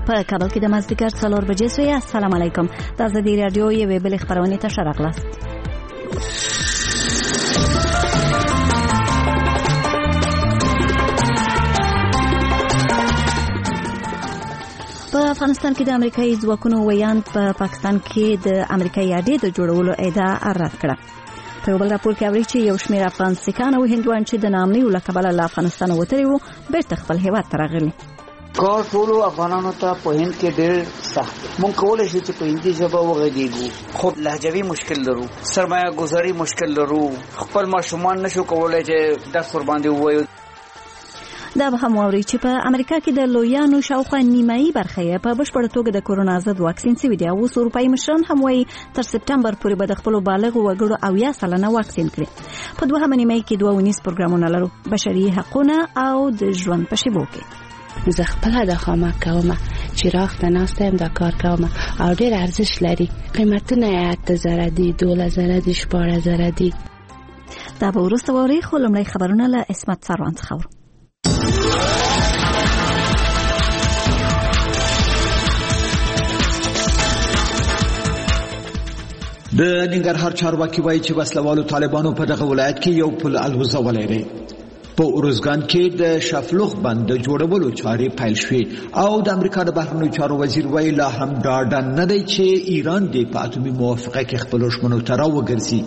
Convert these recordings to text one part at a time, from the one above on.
په کابل کې د مازدیګر 4 بجې سوی. السلام علیکم. د ازادي رادیو یوې بلې خبرونې ته ښه راغلاست. په افغانستان کې د امریکایي ځواکونو ویاند په پاکستان کې د امریکایي اډې د جوړولو ادعا رد کړه. په یو بل راپور کې اوري چې یو شمېر افغان سیکان او هندوان چې د ناامنیو له کبله له افغانستانه وتلي وو بیرته خپل هیواد ته راغلي. کار ټولو افغانانو ته په هند کې ډېر سخت. مونږ کولای شو چې په هندي ژبه وغږیږو، خو لهجوي مشکل لرو، سرمایه گذاري مشکل لرو، خپل ماشومان نشو کولای چې درس ور باندې ووایو. دا به هم واوري چې په امریکا کې د لویانو شاوخوا نیمایي برخه یې په بشپړه توګه د کورونا ضد واکسین شوي دي. اوس اروپایي مشران هم وایي تر سپټمبر پورې به د خپلو بالغو وګړو 80% واکسین کړي. په دوهمه نیمایي کې 2 پروګرامونه لرو، بشري حقونه او د ژوند په شیبو کې. زه خپله دا خامه کوم چې راخ ته ناسته یم دا کار کوم او ډېر ارزش لري. قیمتونه یې 8000 دي، 12000 دي، 14000 دي. دا به وروسته واورئ، خو لومړی خبرونه له عصمت سروان څخه اورو. د ننګرهار چارواکي وایي چې وسلوالو طالبانو په دغه ولایت کې یو پل الوزولی دی. په اروزګان کې د شفلوخ بند د جوړولو چارې پیل شوې او د امریکا د بهرنیو چارو وزیر وایي لا هم ډاډه نه دی چې ایران دې په اتومي موافقه کې خپلو ژمنو ته راوګرځي.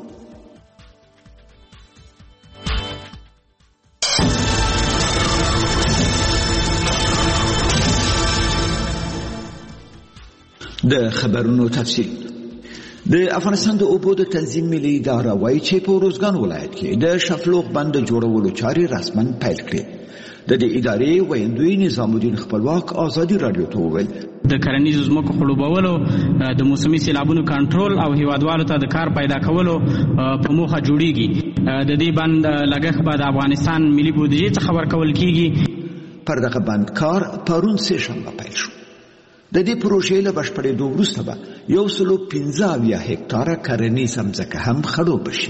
د خبرونو تفصیل. د افغانستان د اوبو د تنظیم ملي اداره وایي چې په اروزګان ولایت کې د شفلوخ بند جوړولو چارې رسما پیل کړې. د دې ادارې ویاندوی نظام الدین خپلواک ازادي رادیو ته وویل د کرنیزو ځمکو خړوبولو، د موسمي سیلابونو کنټرول او هیوادوالو ته د کار پیدا کولو په موخه جوړیږي. د دې بند لګښت به د افغانستان ملي بودیجې څخه ورکول کیږي. پر دغه بند کار پرون سه شنبه پیل شو. د دې پروژې له بشپړېدو وروسته به 115 هکتاره کرنیزه ځمکه هم خړوبه شي.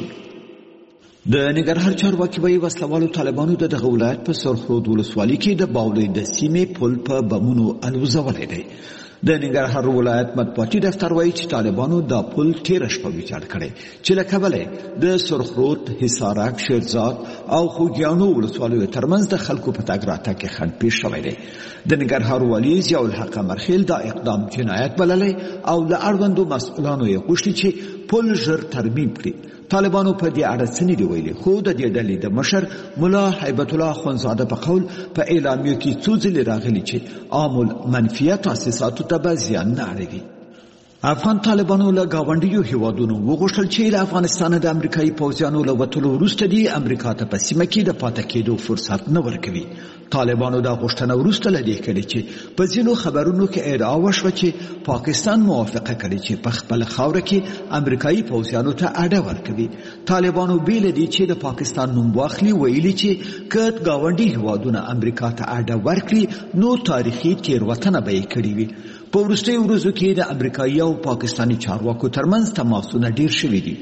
د ننګرهار چارواکي وایي وسلوالو طالبانو د دغه ولایت په سرخرود ولسوالۍ کې د باولۍ د سیمې پل په بمونو الوزولی دی. د ننګرهار ولایت مطبوعاتي دفتر وایي چې طالبانو دا پل تېره شپه ویجاړ کړی چې له کبله د سرخرود، حصارک، شیرزاد او خوږیانو ولسوالیو ترمنځ د خلکو په تګ راتګ کې خنډ پیښ شوی دی. د ننګرهار والي ضیاء الحق مرخیل دا اقدام جنایت بللی او له اړوندو مسؤلانو یې غوښتي چې پل ژر ترمیم کړي. طالبانو په دې اړه څه نه دي ویلي، خو د دې ډلې د مشر ملا هیبت الله اخوندزاده په قول په اعلامیو کې څو ځلې راغلي چې عام المنفیه تاسیساتو ته به زیان نه اړوي. افغان طالبانو له ګاونډیو هیوادونو وغوښتل چې له افغانستانه د امریکایي پوځیانو له وتلو وروسته دې امریکا ته په سیمه کې د پاتې کېدو فرصت نه ورکوي. طالبانو دا غوښتنه وروسته له دې کړې چې په ځینو خبرونو کې ادعا وشوه چې پاکستان موافقه کړې چې په خپله خاوره کې امریکایي پوځیانو ته اډه ورکوي. طالبانو بې له دې چې د پاکستان نوم واخلي ویلي چې که ګاونډي هیوادونه امریکا ته اډه ورکړي نو تاریخي تېروتنه به یې کړې وي. په وروستیو ورځو کې د امریکایي او پاکستاني چارواکو ترمنځ تماسونه ډیر شوي دي.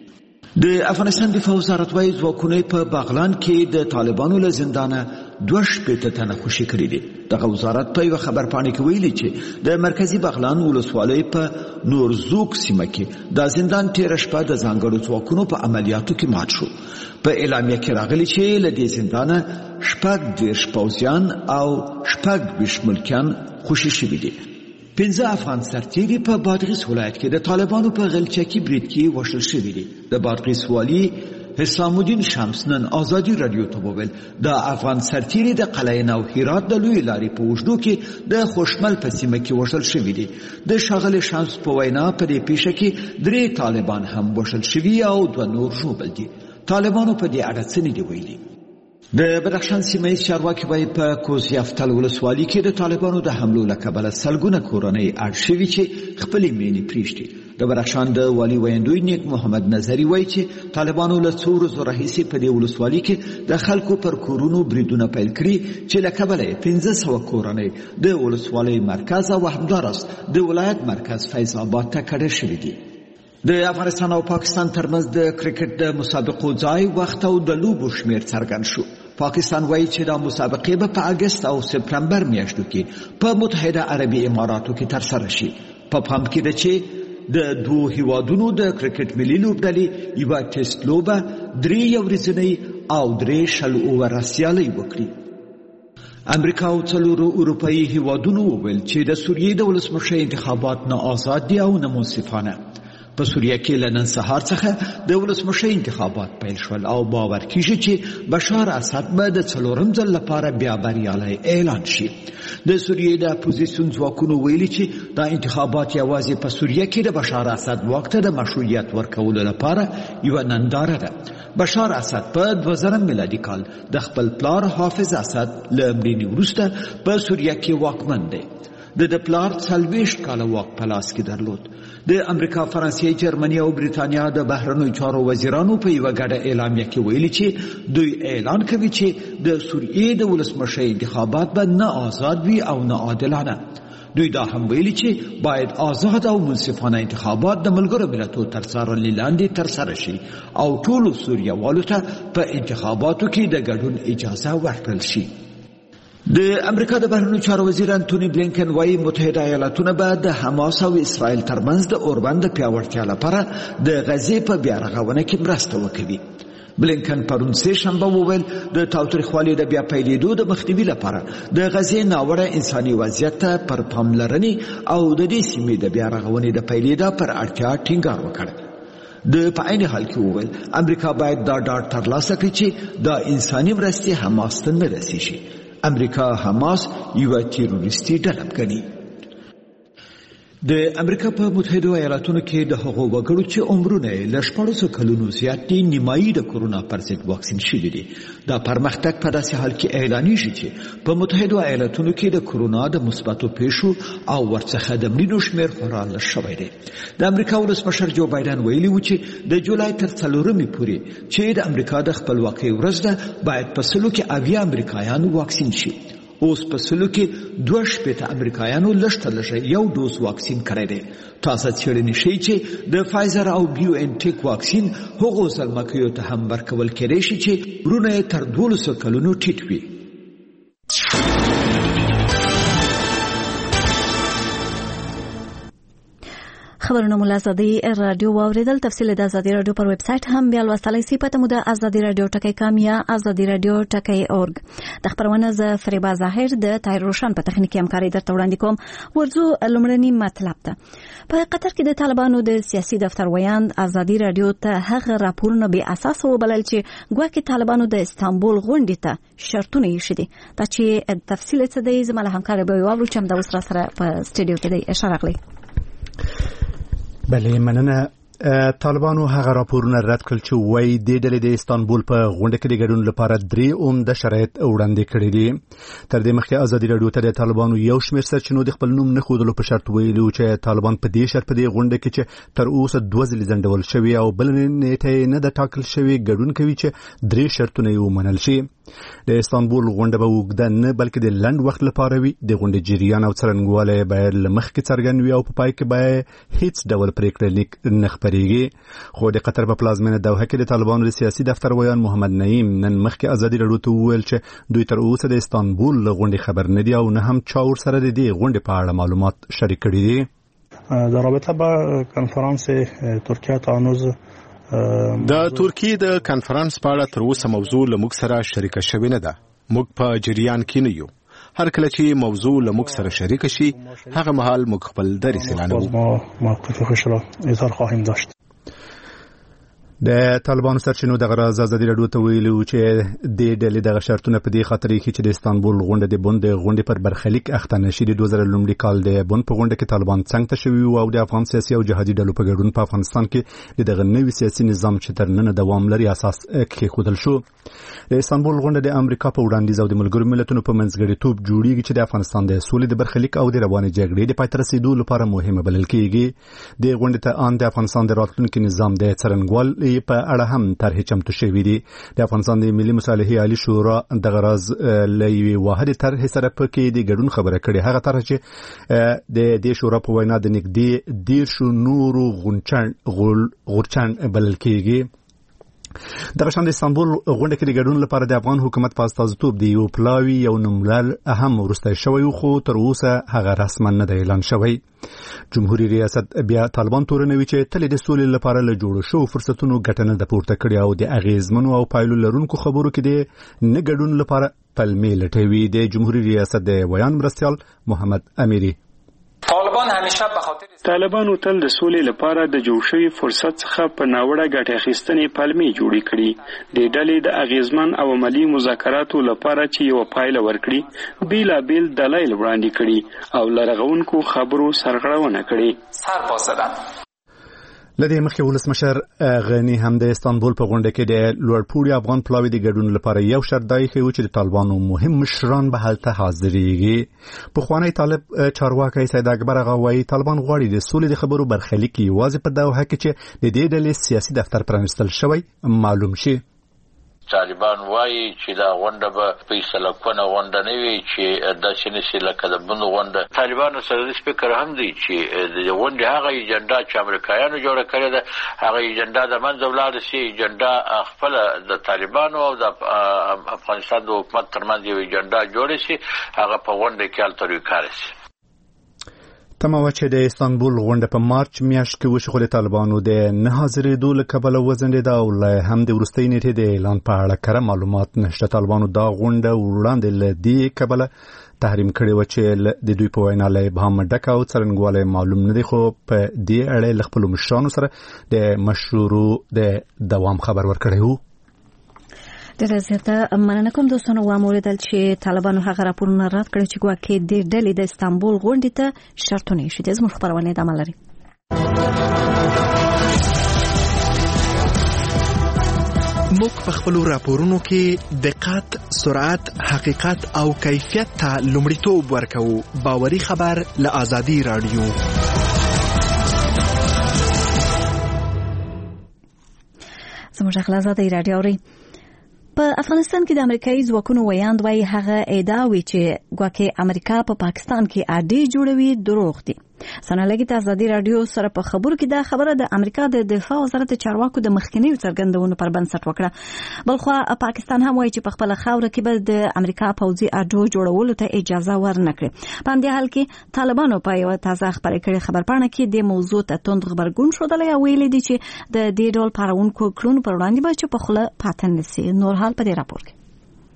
د افغانستان دفاع وزارت وایي ځواکونه په بغلان کې د طالبانو له زندانه 2 تنه خوشي کړي دي. دغه وزارت په یو خبرپاڼه کې ویلي چې د مرکزی بغلان ولسوالۍ په نورزوک سیمه کې د زندان تیر شپه د ځانګړو ځواکونو په عملیاتو کې مات شو. په اعلامیه کې راغلي چې له دې زندانه 10 پوځیان او 20 ملکیان خوشي شوي دي. 15 افغان سرتیري په بادغیس ولایت کې د طالبانو په غلچکي برید کې وژل شوي دي. د بادغیس والي حسام الدین شمس نن ازادي رادیو ته وویل د افغان سرتیري د قلعه نو هرات د لوی لارې په اوږدو کې د خوشمل په سیمه کې وژل شوي دي. د ښاغلي شمس په وینا په دې پیښه کې 3 طالبان هم وژل شوي او 2 نور ژوبل دي. طالبانو په دې اړه څه نه دي ویلي. د بدخشان سیمه ییز چارواکي وایي په کوزیافتل ولسوالۍ کې د طالبانو د حملو له کبله سلګونه کورنۍ اړ شوي چې خپلې مینې پرېږدي. د بدخشان د والي ویاندوی نیک محمد نظري وایي چې طالبانو له څو ورځو راهیسې په دې ولسوالۍ کې د خلکو پر کورونو بریدونه پیل کړي چې له کبله 1500 کورنۍ د ولسوالۍ مرکز او همداراز د ولایت مرکز فیض آباد ته کډه شوي دي. د افغانستان او پاکستان ترمنځ د کرکټ د مسابقو ځای، وخت او د لوبو شمیر څرګند شو. پاکستان وایي چې دا مسابقې به په اگست او سپتمبر میاشتو کې په متحده عربي اماراتو کې ترسره شي. په پام کې ده چې د دوه هیوادونو د کرکټ ملي لوبډلې یوه ټیسټ لوبه 3 ورځنۍ او 3 شل اوور سیالۍ وکړي. امریکا او 4 اروپایي هیوادونو وویل چې د سوریې د ولسمشر انتخابات نه آزاد دي او نه منصفانه. په سوریه کې له نن سهار څخه د ولسمشر انتخابات پیل شول او باور کیږي چې بشار اسد به د 4م ځل لپاره بیا بریالی اعلان شي. د سوریې د اپوزیسیون ځواکونو ویلي چې دا انتخابات یوازې په سوریه کې د بشار اسد واک ته د مشروعیت ورکولو لپاره یوه ننداره ده. بشار اسد په 2000 میلادي کال د خپل پلار حافظ اسد له مړینې وروسته په سوریه کې واکمن دی. د پلار 40 کاله واک په لاس کې درلود. د امریکا، فرانسې، جرمني او بریتانیا د بهرنیو چارو وزیرانو په یوه ګډه اعلامیه کې ویلي چې دوی اعلان کوي چې د سوریې د ولسمشر انتخابات به نه آزاد وي او نه عادلانه. دوی دا هم ویلي چې باید آزاد او منصفانه انتخابات د ملګرو ملتونو تر څارنې لاندې ترسره شي او ټولو سوریهوالو ته په انتخاباتو کې د ګډون اجازه ورکړل شي. د امریکا د بهرنیو چارو وزیر انتونی بلینکن وايي متحده ایالاتونه به د حماس او اسرائیل ترمنځ د اوربند پیاوړتیا لپاره د غزې په بیارغونه کې مرسته وکړي. بلینکن پرون سه شنبه وویل د تاوتریخوالي د بیا پیلېدو د مخنیوي لپاره د غزې ناوړه انساني وضعیت ته پر پاملرنې او د دې سیمې د بیارغونې د پیلېدا پر اړتیا ټینګار وکړ. د په عین حال کې وویل امریکا باید دا ډاډ ترلاسه کړي چې دا انساني مرستې حماس ته نه رسیږي. امریکا حماس یوه تیروریستي ډله ګڼي. د امریکا په متحده ایالاتونو کې د هغو وګړو چې عمرونه یې له 1400 کلونو زیات دي نیمایي د کورونا پر ضد واکسین شوي دي. دا پرمختګ په داسې حال کې اعلانیږي چې په متحده ایالاتونو کې د کورونا د مثبتو پیښو او ورڅخه د مړینو شمېر خورا لږ شوی دی. د امریکا ولسمشر جو بایدن ویلي و چې د جولای تر 4مې پورې چې د امریکا د خپلواکۍ ورځ ده باید په 100 امریکایان واکسین شي. اوس په 100 امریکایانو لږ تر لږه یو ډوز واکسین کړی دی. تاسو څېړنې ښیي چې د فایزر او بیو ان ټیک واکسین هغو زلمکیو ته هم ورکول کېدای شي چې عمرونه یې تر 1200 کلونو ټیټ وي. خبرونه مو له ازادي رادیو واوریدل. تفصیل د ازادي رادیو پر ویب سټ هم بیا لوستلای شئ. پته مو د ازادي رادیو ټکی کام یا ازادي رادیو ټکی اورګ. د خبرونه ز فریبا ظاهر د تایر روشن په تخنیکی همکاري درته وړاندې کوم. ورځو لومړنی مطلب ته په قطر کې د طالبانو د سیاسي دفتر ویاند ازادي رادیو ته هغه راپورونه به اساس وبلل چې ګواکې طالبانو د استانبول غونډې ته شرطونه یې شدي. دا چې تفصیل څه دی زما له همکار به واورو چې د وسره سره په سټډیو کې دی اشاره غلي. بله مننه. طالبانو هغه راپورونه رد کړل چې وایي د ډلې د استانبول په غونډه کې د ګډون لپاره 3 عمده شرایط وړاندې کړي دي. تر دې مخکې ازادي رادیو ته د طالبانو یو شمېر سرچینو د خپل نوم نه ښودلو په شرط ویلي چې طالبان په دې شرط په دې غونډه کې چې تر اوسه 2 ځلې ځنډول شوي او بل نیټه نه د ټاکل شوي ګډون کوي چې 3 شرطونه یې ومنل شي. د استانبول غونډه به اوږده نه بلکې د لنډ وخت لپاره وي. د غونډې جریان او څرنګوالی باید له مخکې څرګند وي او په پای کې باید هیڅ ډول پرېکړه نه خپرېږي. خو د قطر په پلازمینه دوحه کې د طالبانو د سیاسي دفتر ویان محمد نعیم نن مخکې ازادي رادیو ته وویل چې دوی تر اوسه د استانبول له غونډې خبر نه دي او نه هم چا ورسره د دې غونډې په اړه معلومات شریک کړي دي. در رابطه با کنفرانس ترکیه تا هنوز د ترکیه د کنفرانس په اړه تر اوسه موضوع له موږ سره شریک شوی نه ده. موږ په جریان کې نه یو. هر کله چې موضوع له موږ سره شریک شي هغه مهال موږ خپل دریځ اعلانوو. موقف خوش را اظهار خواهیم داشت. د طالبانو سرچینو دغه راز ازادي رادیو ته ویلي چې د ډلې دغه شرطونه په دې خاطر چې د استانبول غونډه د بون د غونډې پر برخلیک اخته نشي. د 2000 کال د بون په غونډه کې طالبان څنګه ته شوي او د افغان سیاسي او جهادي ډلو په ګډون په افغانستان کې دغه نوي سیاسي نظام چې تر نن دوام لري اساس کېښودل شو. د استانبول غونډه د امریکا په وړاندیز او د ملګرو ملتونو په منځګړیتوب جوړیږي چې د افغانستان د سولې د برخلیک او د روانې جګړې د پای ته رسیدو لپاره مهمه بلل کېږي. د غونډې ته ان د افغانستان د راتلونکي نظام د څرنګوالي په اړه هم طرح چمتو شوې دي. د افغانستان د ملي مصالحې عالی شورا دغه راز له یوې واحدې طرحې سره پکې د ګډون خبره کړې. هغه طرح چې د دې شورا په وینا د نږدې 10 نورو غورچاڼ بلل کېږي. د غشان د استانبول غونډه کې د ګډون لپاره د افغان حکومت په استازیتوب دی یو پلاوی یو نوملړ اهم ورسته شوی خو تر اوسه هغه رسما نه دی اعلان شوی. جمهوریت ریاست بیا طالبان تورنوي چې تل د سولې لپاره له جوړو شو فرصتونو ګټنه د پورته کړی او د اغیزمنو او پایلو لرونکو خبرو کې د نه ګډون لپاره پلمې لټوي. د جمهوریت ریاست د ویان مرستیال محمد امیری طالبانو تل د سولې لپاره د جوړ شوي فرصت څخه په ناوړه ګټه اخیستنې پلمې جوړې کړي. د ډلې د اغیزمن او عملی مذاکراتو لپاره چې یو پایله ورکړي بیلابیل دلایل وړاندې کړي او لرغونکو خبرو سرغړونه کړي. لدې مخکې ولسمشر غنی هم د استانبول په غونډه کې د لوړپوړي افغان پلاوی د ګډون لپاره یو شرط دی چې د طالبانو مهم مشران به هلته حاضرېږي. پخوانی طالب چارواکي سید اکبر غوایی طالبان غواړي د سولې د خبرو برخلیک یوازې په دوحه کې چې د دې ډلې سیاسي دفتر پرانستل شوی معلوم شي. طالبان وایي چې دا غونډه به فیصله کونه غونډه نه وي چې داسې نشي لکه د بند غونډه. طالبانو سره د فکر هم دی چې د غونډې هغه ایجنډا چې امریکایانو جوړه کړې ده هغه ایجنډا د منځه ولاړه شي. ایجنډا خپل د طالبانو او د افغانستان د حکومت ترمنځ یو ایجنډا جوړ شي هغه په غونډه کې التر وکړي شي. تمام چې د استانبول غونډه په مارچ میاشت کې وشو خو د طالبانو د نه حاضرېدو له کبله وځنډېده او له هم د وروستۍ نیټې د اعلان په اړه کره معلومات نشته. طالبانو دا غونډه وړاندې له دې کبله تحریم کړې وه چې د دوی په وینا له ابهام ډکه او څرنګوالی معلوم نه دی خو په دې اړه له خپلو مشرانو سره د مشورو د دوام خبر ورکړی و. د زیاته مننه کوم دوستانو واوریدل چې طالبانو هغه راپورونه رد کړ چې ګواکې د ډلې د استانبول غونډې ته شرطونه شي. د زموږ خبرونه د عمل لري. موږ په خپل راپورونو کې دقت، سرعت، حقیقت او کیفیت ته لومړیتوب ورکوو. باوري خبر له آزادي رادیو. زموږ خلاصات رادیو اوري. په افغانستان کې د امریکایي ځواکونو ویاند وايي هغه ادعا وی چې ګواکې امریکا په پاکستان کې اډې جوړوي دروغ دي. سنالګي ته آزادي رادیو سره په خبرو کې دا خبره د امریکا د دفاع وزارت چارواکو د مخکنیو څرګندونو پر بنسټ وکړه. بلخو پاکستان هم وايي چې په خپل خاوره کې به د امریکا پوځي اډو جوړولو ته اجازه ورنکړي. په همدې حال کې طالبانو په یو تازه خبري کړي خبرپاڼه کې د موضوع ته توند خبرګون شودل یا ویل دي چې د دې ډول پارونکو کړونو پر وړاندې به چې په خله پاتن نسی. نور حال په دې راپور کې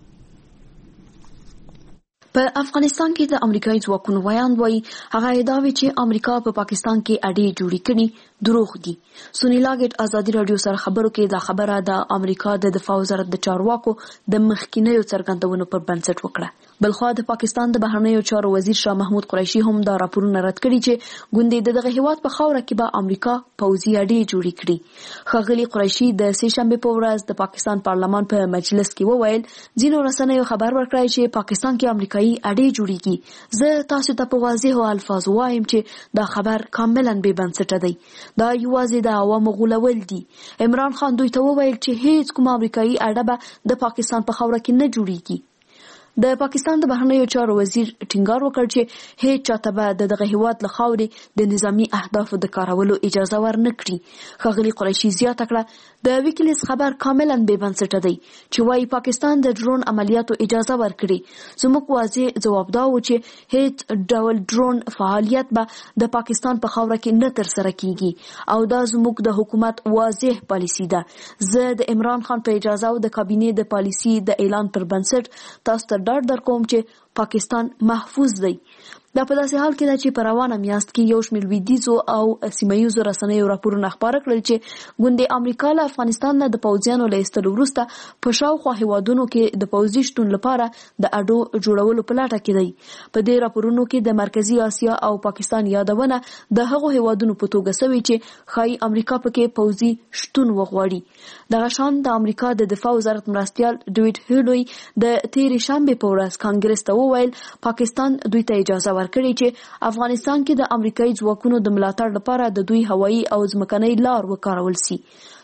په افغانستان کې د امریکایي ځواکونو ویاند وایي هغه ادعاوې چې امریکا په پاکستان کې اډې جوړې کړي دروغ دي. سونیلا ګټ آزادي رادیو سره خبرو کې دا خبره د امریکا د دفاع وزارت د چارواکو د مخکینیو څرګندونو پر بنسټ وکړه. بلخو د پاکستان د بهرنیو چارو وزیر شاه محمود قریشي هم دا راپورونه رد کړي چې ګوندې دغه هیواد په خاوره کې به امریکا پوځي اډې جوړې کړي. ښاغلي قریشي د سه شنبه په ورځ د پاکستان پارلمان په مجلس کې وویل ځینو رسنیو خبر ورکړی چې پاکستان کې امریکایي اډې جوړیږي. زه تاسو ته په واضح الفاظ وایم چې دا خبر کاملا بې بنسټه دی. دا یوازې د عوامو غولول دي. عمران خان دوی ته وویل چې هیڅ کوم امریکایي اډه به د پاکستان په خاوره کې نه جوړیږي. د پاکستان د بهرنیو چارو وزیر ټینګار وکړ چې هیڅ چاته به دغه هیواد له خاورې د نظامی اهدافو د کارولو اجازه ورنکړي. ښاغلي قریشي زیاته کړه د ویکیلیکس خبر کاملا بې بنسټه دی چې وايي پاکستان د ډرون عملیاتو اجازه ورکړي. زموږ واضح ځواب دا و چې هیڅ ډول ډرون فعالیت به د پاکستان په خاوره کې نه ترسره کیږي او دا زموږ د حکومت واضح پالیسی ده. زه د عمران خان په اجازه او د کابینې د پالیسی د اعلان پر بنسټ تاسو ته ډاډ درکوم چې پاکستان محفوظ دی. دا په داسې حال کې ده چې په روانه میاشت کې یو شمېر لویدیځو او سیمه ییزو رسنیو راپورونه خپاره کړل چې ګوندې امریکا له افغانستان نه د پوځیانو له ایستلو وروسته په شاوخوا هیوادونو کې د پوځي شتون لپاره د اډو جوړولو په لټه کې دی. په دې راپورونو کې د مرکزی اسیا او پاکستان یادونه د هغو هیوادونو په توګه شوی چې ښایي امریکا پکې پوځي شتون وغواړي. دغه شان د امریکا د دفاع وزارت مرستیال ډیوډ هیلوی د تیرې شنبه په ورځ کانګرس ته وویل پاکستان دوی ته اجازه ورکړي چې افغانستان کې د امریکایي ځواکونو د ملاتړ لپاره د دوی هوایي او ځمکنۍ لار وکارول شي.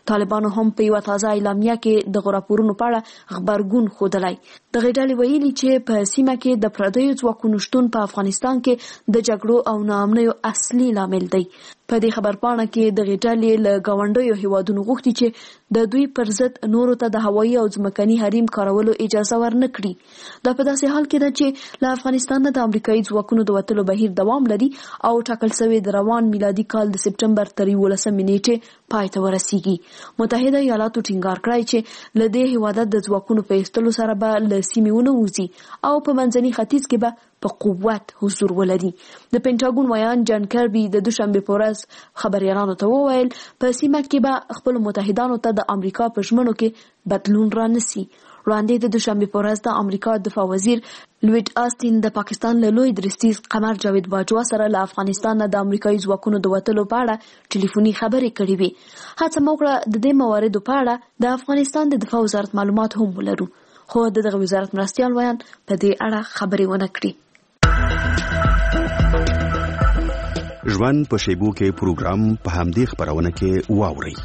طالبانو هم په یو تازه اعلامیه کې د راپورونو په اړه خبرګون ښودلی. دغه ډلې ویلي چې په سیمه کې د پردیو ځواکونو شتون په افغانستان کې د جګړو او ناامنیو اصلي لامل دی. په دې خبرپاڼه کې د ډلې له ګاونډیو هیوادونو غوښتي چې د دوی پر ضد نورو ته د هوایي او ځمکني حریم کارولو اجازه ورنه کړي. دا په داسې حال کې ده چې له افغانستان د امریکایي ځواکونو د وتلو بهیر دوام لري او ټاکل شوی د روان میلادي کال د سپټمبر تر 11 نیټې پای ته ورسیږي. متحده ایالاتو ټینګار کړی چې له دې هیواده د ځواکونو په ایستلو سره به له سیمې ونه وځي او په منځني ختیځ کې به په قوت حضور ولري. د پینټاګون ویان جان کربي د دوشنبه په ورځ خبريالانو ته وویل په سیمه کې به خپل متحدانو ته د امریکا په ژمنو کې بدلون رانسي. وړاندې د دوشنبه په ورځ د امریکا دفاع وزیر لوید آستین د پاکستان له لوی درستیز قمر جاوید باجوا سره له افغانستان نه د امریکایي ځواکونو د وتلو په اړه ټلیفوني خبرې کړې وې. هڅه وکړه د دې مواردو په اړه د افغانستان د دفاع وزارت معلومات هم ولرو، خو دغه وزارت مرستيال ویان په دې اړه خبرې ونه کړې. ژوند په شیبو کې پروګرام په همدې خبرونه کې واوري.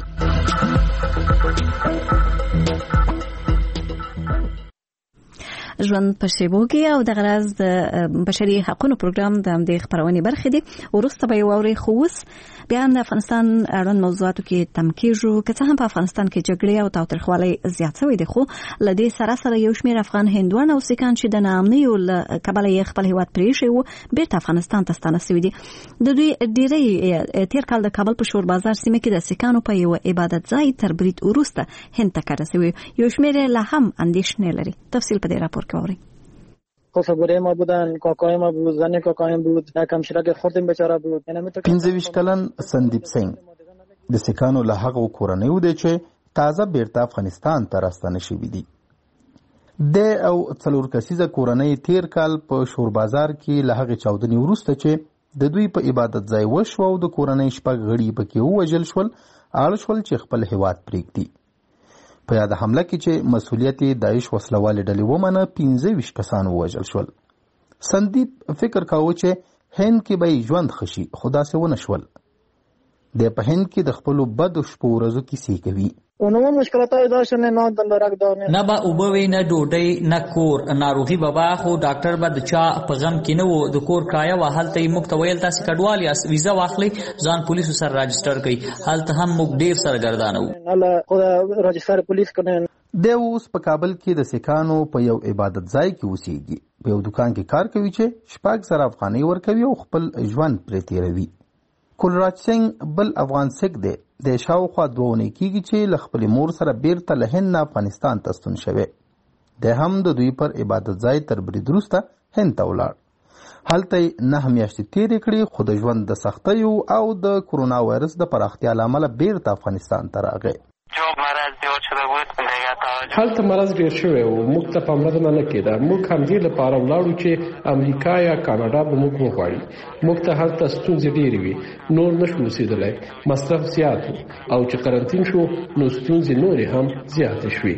ژوند په شیبو کې او د غرض د بشري حقوقو پروګرام د همدې خبرونه برخه دي. ورسته به واوري خو اوس بیا د افغانستان اړوند موضوعاتو کې تمکیږو که څه هم په افغانستان کې جګړې او تاوتریخوالی زیات شوی دی، خو له دې سره یو شمېر افغان هندوان او سیکان چې د ناامنیو له کبله یې خپل هیواد پرېښی وو بیرته افغانستان ته ستانه شوي دي. د دوی ډېری تیر کال د کابل په شور بازار سیمه کې د سیکانو په یو عبادت ځای تر برید وروسته هند ته کډه شوي، یو شمېر لا هم اندېښنې لري. تفصیل په دې راپور کې واورئ. خفگوره ما بودن، کاکای ما بود، زن کاکایم بود، یکم شرک خوردیم بیچاره بود. 25 کلن سندیپ سنگ د سیکانو له هغو کورنیو دی چې تازه بیرته افغانستان ته راستانه شوي دي. د او 4 کسیزه کورنۍ تیر کال په شور بازار کې له هغې چاودنې وروسته چې د دوی په عبادت ځای وشو او د کورنۍ 6 غړي پکې ووژل شول، اړ شول چې خپل هیواد پرېږدي. په یاد حمله کې چې مسؤلیت داعش وسلوالې ډلې ومنه 25 کسان ووژل شول. سندیپ فکر کاوه چې هند کې به ژوند خشي، خو داسې ونه شول. د په هند کې د خپلو بدو شپو ورځو کیسې کوي. اونمون مشکلاتای داشتن نه دندرک دانه نه با اوبوي نه ډوډۍ نه کور ناروغي بابا خو ډاکټر به د چا په غم کې نه وو. د کور کرایه وهلته موږ ته ویل تاسو کډوال یا ویزا واخلي ځان پولیسو سره راجستر کړئ. هلته هم موږ ډیر سرګردانه وو. الله خدا راجستر پولیس کړي. د اوس په کابل کې د سیکانو په یو عبادت ځای کې اوسېږي. په یو دکان کې کار کوي چې 6,000 افغانۍ ورکوي او خپل ژوند پرې تیروي. کلراج سنگ بل افغان سیک دی. د شاوخوا 2 اونۍ کېږي چې له خپلې مور سره بیرته له هند نه افغانستان ته ستون شوی. د هم د دوی پر عبادت ځای تر برید وروسته هند ته ولاړ. هلته یې 9 میاشتې تېرې کړې، خو د ژوند د سختیو او د کرونا وایرس د پراختیا له امله بیرته افغانستان ته راغی. هلته مرض ډیر شوی و، موږ ته پاملرنه نه کېده. موږ همدې لپاره ولاړو چې امریکا یا کاناډا به موږ وغواړي. موږ ته هلته ستونزې ډېرې وي، نور نشو اوسېدلی، مصرف زیات و او چې قرنطین شو نو ستونزې نورې هم زیاتې شوې.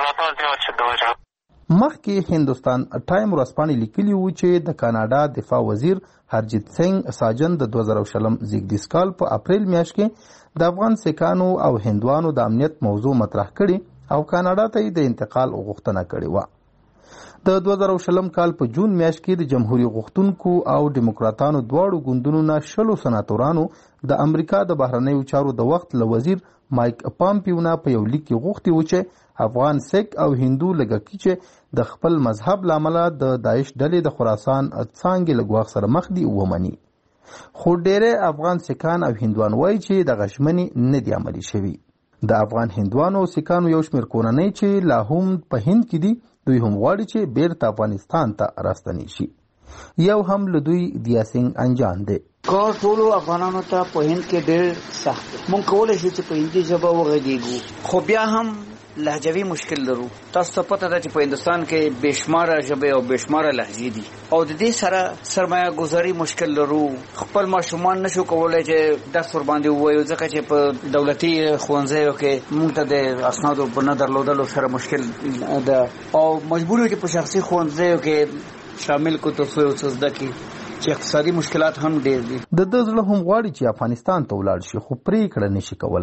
مخکې هندوستان ټایم ورځپاڼې لیکلي وو چې د کاناډا دفاع وزیر هرجیت سنگ ساجن د 2020 زیږدیز کال په اپریل میاشت کې د افغان سیکانو او هندوانو د امنیت موضوع مطرح کړي او کاناډا ته د انتقال غوښتنه کړې وه. د 2020 کال په جون میاشت کې د جمهوریت غوښتونکو او دیموکراتانو دواړو ګوندونو نه 60 سناتورانو د امریکا د بهرنیو چارو د وخت له وزیر مایک پامپیو نه په یو لیک کې غوښتي و چې افغان سیک او هندو لږکي چې د خپل مذهب لامله د داعش ډلې د خراسان څانګې له ګواښ سره مخ دي ومني. خو ډېری افغان سیکان او هندوان وایي چې د غشمنې نه دي عملي شوي. د افغان هندوانو او سیکانو یو شمېر کورنۍ چې لا هم په هند کې دي، دوی هم غواړي چې بیرته افغانستان ته راستنې شي. یو هم له دوی دیاسنګ انجان دی. کار ټولو افغانانو ته په هند کې ډېر سخت دی. مونږ کولی شو چې په هندي ژبه وغږېږو، خو بیا هم لهجوي مشکل لرو. تاسو ته پته ده چې په هندوستان کې بېشماره ژبې او بېشماره لهجې دي او د دې سره سرمایه ګذاري مشکل لرو. خپل ماشومان نشو کولی چې درس ورباندې ووایو ځکه چې په دولتي ښوونځیو کې موږ ته د اسنادو په نه درلودلو سره مشکل ده او مجبور یو چې په شخصي ښوونځیو کې شامل کو تر څو یو څه زده کړي چې اقتصادي مشکلات هم ډېر دي. د ده زړه هم غواړي چې افغانستان ته ولاړ شي، خو پرېکړه نشي کولی.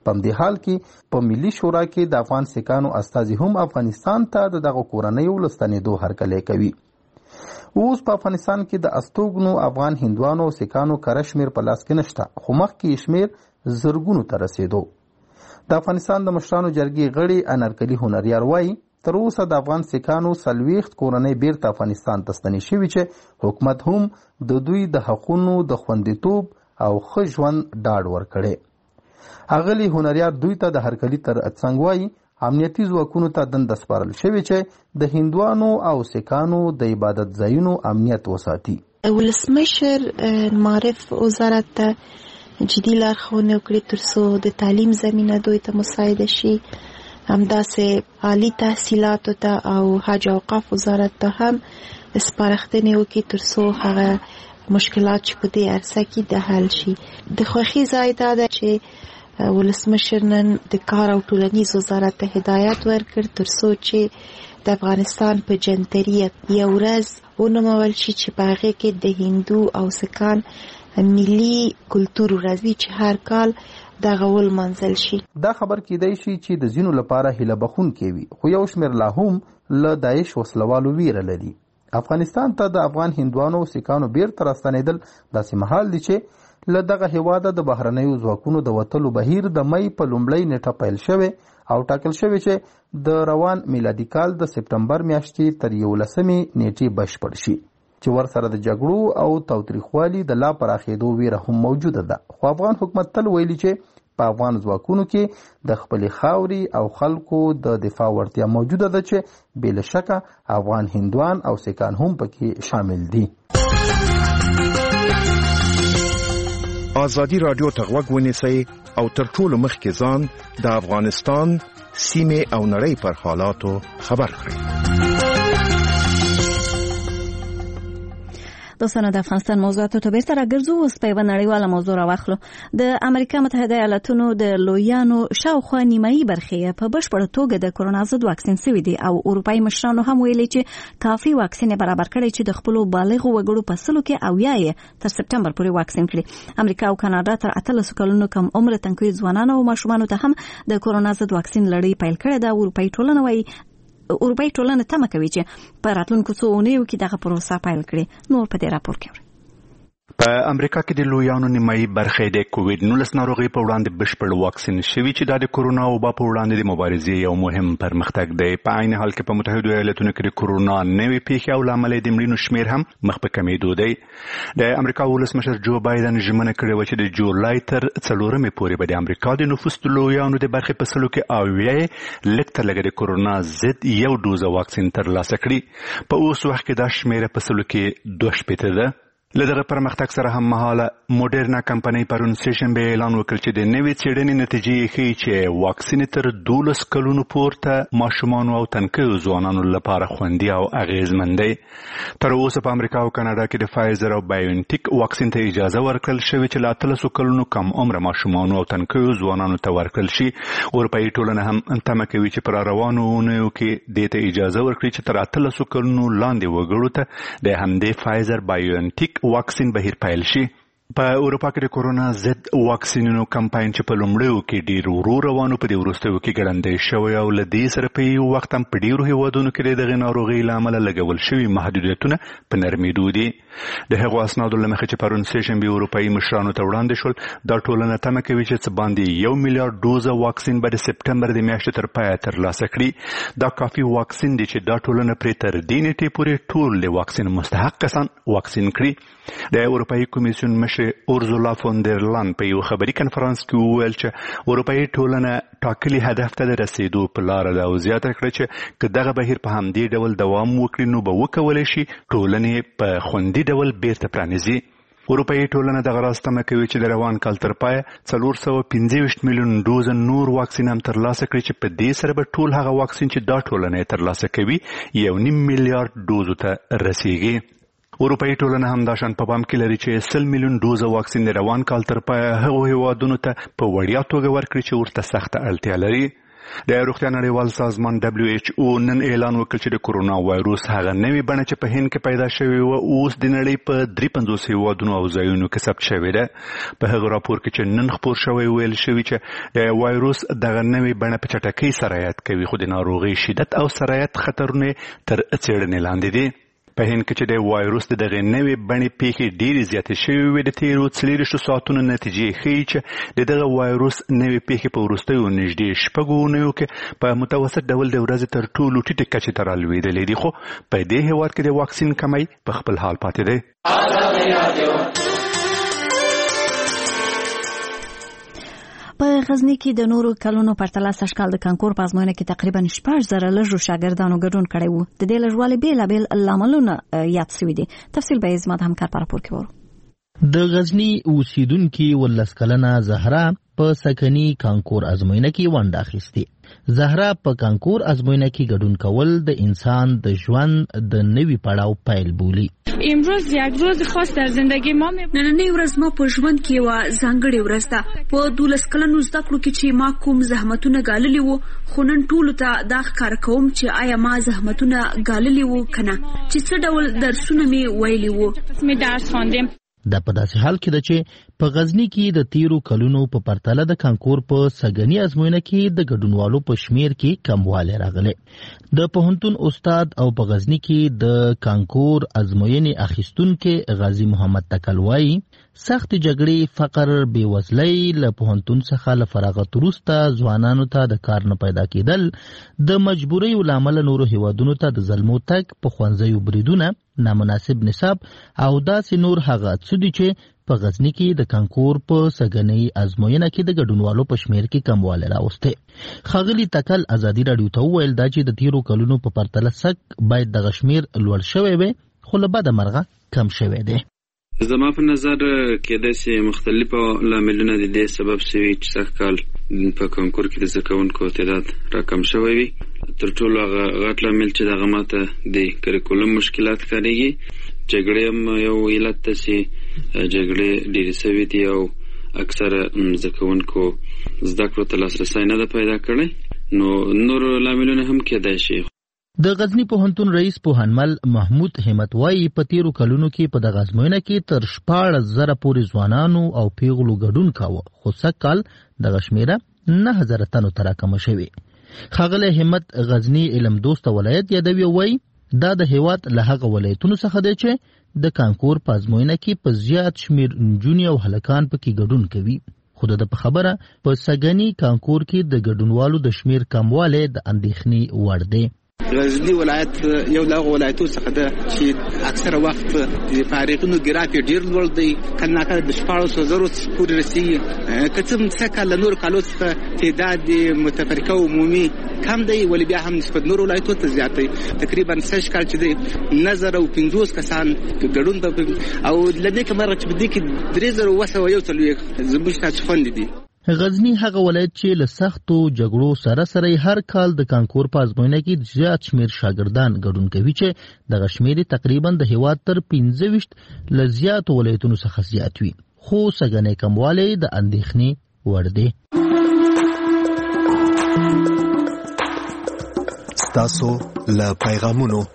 په دې حال کې په ملي شورا کې د افغان سیکانو استازي هم افغانستان ته دغه کورنیو لستنېدو هرکلی کوي. اوس په افغانستان کې د استوګنو افغان هندوانو او سیکانو کره شمېر په لاس کې نشته، خو مخکې شمېر زرګونو ته رسېدو. د افغانستان د مشرانو جرګې غړي انارکلي هنریار وایي تر اوسه د افغان سیکانو 40 کورنۍ بیرته افغانستان ته ستنې شوي چې حکومت هم د دوی د حقونو د خوندیتوب او ښه ژوند ډاډ ورکړی. اغلی هنریار دوی ته د هرکلي تر څنګ وایي امنیتي ځواکونو ته دنده سپارل شوې چې د هندوانو او سیکانو د عبادت ځایونو امنیت وساتي. ولسمشر معرف وزارت ته جدي لارښوونې وکړي ترڅو د تعلیم زمینه دوی ته مساعده شي، همداسې عالی تحصیلاتو ته او حج اوقاف وزارت ته هم سپارښتنې وکړي ترڅو هغه مشکلات چې په دې عرصه کې د حل شي. د خوښۍ ځای دا ده چې ولسمشر نن د کار او ټولنیز وزارت ته هدایت ورکړ ترڅو چې د افغانستان په جنتریت یو ورځ ونومول شي چې په هغې کې د هندو او سیکان ملي کلتور ورځ وي چې هر کال دغه ولمانځل شي. دا خبر کیدای شي چې د ځینو لپاره هیله بخښونکی وي، خو یو شمېر لا هم له داعش وسلوالو ویره لري. افغانستان ته د افغان هندوانو او سیکانو بیرته راستنېدل داسې مهال دی چې له دغه هیواده د بهرنیو ځواکونو د وتلو بهیر د مۍ په لومړۍ نیټه پیل شوی او ټاکل شوی چې د روان میلادي کال د سپټمبر میاشتې تر 11 نیټې بشپړ شي، چې ورسره د جګړو او تاوتریخوالي د لا پراخېدو ویره هم موجوده ده. خو افغان حکومت تل ویلي چې په افغان ځواکونو کې د خپلې خاورې او خلکو د دفاع وړتیا موجوده ده چې بې له شکه افغان هندوان او سیکان هم پکې شامل دي. ازادي رادیو ته غوږ ونیسئ او تر ټولو مخکې ځان د افغانستان سیمې او نړۍ پر حالاتو خبر کړئ. دوستانه د افغانستان موضوعاتو ته بیرته راګرځو. اوس په یوه نړیواله موضوع راواخلو. د امریکا متحده ایالاتونو د لویانو شاوخوا نیمایي برخې په بشپړه توګه د کرونا ضد واکسین سوي دي او اروپایي مشرانو هم ویلي چې کافي واکسین برابر کړي چې د خپلو بالغو وګړو په سلو کې 80 تر سپټمبر پورې واکسین کړي. امریکا او کاناډا تر 18 کلونو کم عمر تنکي ځوانانو او ماشومانو ته هم د کرونا ضد واکسین لړۍ پیل کړې ده. اروپایي ټولنه وایي اروپایي ټولنه تمه کوي چې په راتلونکو څو اونیو کې دغه پروسه پیل کړي. نور په دې راپور کې په امریکا کې د لویانو نیمایي برخې د کووډ-19 ناروغي په وړاندې بشپړ واکسین شوي چې د کرونا وبا په وړاندې د مبارزې یو مهم پرمختګ دی. په عین حال کې په متحده ایالاتونو کې د کرونا نوې پیښې او لامل د مړینو شمیر هم مخ په کمیدو دی. د امریکا ولسمشر جو بایدن ژمنه کړې و چې د جولای تر 4 پورې به د امریکا د نفوس د لویانو د برخې په سلو کې 80 لږ تر لږه د کرونا ضد یو دوزه واکسین ترلاسه کړي. په اوس وخت کې دا شمیر په سلو کې 2 ده. له دغه پرمختګ سره هم مهاله موډرنا کمپنۍ پرون سهشنبه اعلان وکړ چې د نوې څېړنې نتیجې ښیي چې واکسین تر 12 کلونو پورته ماشومانو او تنکیو ځوانانو لپاره خوندي او اغیزمن دی. تر اوسه په امریکا او کاناډا کې د فایزر او بایونټیک واکسین ته اجازه ورکړل شوې چې له 13 کلونو کم عمر ماشومانو او تنکیو ځوانانو ته ورکړل شي. اروپایي ټولنه هم تمه کوي چې پر روانو اونیو کې دې ته اجازه ورکړي چې تر 18 کلونو لاندې وګړو ته د همدې فایزر بایونټیک واکسین بهیر پیل شي. په اروپا کې د کرونا ضد واکسینونو کمپاین چې په لومړیو کې ډیر ورو روانو په دې وروستیو کې ګړندی شوی او له دې سره په یو وخت هم په ډیرو هیوادونو کې دغه ناروغۍ له امله لګول شوي محدودیتونه په نرمېدو دي. د هغو اسنادو له مخې چې پرون سهشنبه اروپایي مشرانو ته وړاندې شول، دا ټولنه تمه کوي چې څه باندې 1 میلیارډ دوزه واکسین به د سپټمبر د میاشتې تر پایه ترلاسه کړي. دا کافي واکسین دی چې دا ټولنه پرې تر دې نیټې پورې ټول د واکسین مستحق کسان واکسین کړي. د اروپایي کمیسیون مشر اورزولا فون در لان په یو خبري کنفرانس کې وویل چې اروپایي ټولنه ټاکلي هدف ته د رسیدو په لاره ده او زیاته کړه چې که دغه بهیر په همدې ډول دوام وکړي نو به وکولی شي ټولنې په خوندي ډول بیرته پرانیزي. اروپایي ټولنه دغه راز تمه کوي چې د روان کال تر پایه 425 میلیون ډوز نور واکسین هم ترلاسه کړي چې په دې سره به ټول هغه واکسین چې دا ټولنه ترلاسه کوي 1.5 میلیارډ ډوزو ته رسیږي. اروپایي ټولنه هم دا شان په پام کې لري چې 100 میلیون ډوزه واکسین د روان کال تر پایه هغو هیوادونو ته په وړیا توګه ورکړي چې ورته سخته اړتیا لري. د روغتیا نړیوال سازمان WHO نن اعلان وکړ چې د کورونا وایروس هغه نوې بڼه چې په هند کې پیدا شوې و اوس د نړۍ په 53 هیوادونو او ځایونو کې ثبت شوې ده. په هغه راپور کې چې نن خپور شوی ویل شوی چې د وایروس دغه نوې بڼه په چټکۍ سرایت کوي خو د ناروغۍ شدت او سرایت خطرونه تر څېړنې لاندې دي. په هند کې چې د وایروس دغه نوې بڼې پیښې ډېرې زیاتې شوې وې د تیرو 24 ساعتونو نتیجې ښیي چې دغه وایروس نوې پیښې په وروستیو نږدې شپږو اونیو کې په متوسط ډول د ورځې تر ټولو ټیټې کچې ته رالوېدلې دي. خو په دې هېواد کې د واکسین کمی په خپل حال پاتې دی. په غزنی کې د نورو کلونو پرتله سږکال د کانکور په ازموینه کې تقریبا 6,000 لږو شاګردانو ګډون کړی وو. د دې لږوالي بیلابیل لاملونه یاد شوي دي. تفصیل به زما د همکار په راپور کې ورو. د غزنی اوسیدونکي 19 کلنه زهرا په سکني کانکور ازموینه کې ونډه اخیسته. زهرا په کانکور ازموینه کې ګډون کول د انسان د ژوند د نوي پړاو پیل بولی. امروز یک روز خاص در زندگی ما نننۍ ورځ ما په ژوند کې یوه ځانګړې ورځ ده. په 12 کلنو زده کړو کې چې ما کوم زحمتونه ګاللي وو خو نن ټولو ته دا ښکاره کوم چې آیا ما زحمتونه ګاللي وو که نه، چې څه ډول درسونه مې ویلي وو. مې درس خواندم. دا په داسې حال کې ده چې په غزنی کې د تیرو کلونو په پرتله د کانکور په سګنی ازموینه کې د ګډونوالو په شمیر کې کموالی راغلی. د پوهنتون استاد او په غزنی کې د کانکور ازموینې اخیستونکي غازی محمد تکل وایي سخت جګړې، فقر، بېوزلۍ له پوهنتون څخه له فراغت وروسته ځوانانو ته د کار نه پیدا کېدل، د مجبوریو له امله نورو هیوادونو ته د زلمو تګ، په ښوونځیو بریدونه، نامناسب نصاب او داسې نور هغه څه دي چې په غزنی کې د کانکور په سګنۍ ازموینه کې د ګډونوالو په شمیر کې کموالی راوستی. ښاغلي تکل ازادي راډیو ته وویل دا چې د تیرو کلونو په پرتله سږ باید دغه شمیر لوړ شوی وي خو له بده مرغه کم شوی دی. زما په نظر کېدای سي مختلفو لاملونه د دې سبب شوي چې سږکال په کانکور کې د زده کوونکو تعداد راکم شوی وي. تر ټولو هغه غټ لامل چې دغه ماته د کریکولم مشکلات ښکارېږي. جګړې هم یو علت ده چې جګړې ډېرې سوي دي او اکثره زده کوونکو زده کړو ته لاسرسی نه ده پیدا کړی. نو نور لاملونه هم کېدای شي. د غزنی پوهنتون رئیس پوهنمل محمود همت وایي په تیرو کلونو کې په دغه ازموینه کې تر 14,000 پورې ځوانانو او پیغلو ګډون کاوه خو سږکال دغه شمیره 9,000 تنو ته راکمه شوې. ښاغلی همت غزنی علم دوسته ولایت یادوي او وایي دا د هیواد له هغه ولایتونو څخه دی چې د کانکور په ازموینه کې په زیات شمیر نجونې او هلکان پکې ګډون کوي. خو د په خبره په سګنی کانکور کې د ګډونوالو د شمیر کموالی د اندېښنې وړ دی. غزنی ولایت یو له ولایتونو څخه ده چې اکثره وخت د فارغینو ګراف ډېر لوړ دی، کله ناکله د 14,000 پورې رسېږي. که څه هم سږکال له نورو کالو څخه تعداد متفرقه عمومي کم دی ولی بیا هم نسبت نورو ولایتونو ته زیات دی. تقریبا سږکال چې دی 9,050 کسان ګډون او له دې کمره چې په دې کې 3,141 زموږ ته خوندې دي. غزنی هغه ولایت چې له سختو جګړو سره سره هر کال د کانکور په ازموینه کې زیات شمیر شاګردان ګډون کوي چې دغه شمیر تقریبا د هیواد تر 25 له زیاتو ولایتونو څخه زیات وي. خو سګنی کموالی د اندېښنې وړ دی. ستاسو له پیغامونو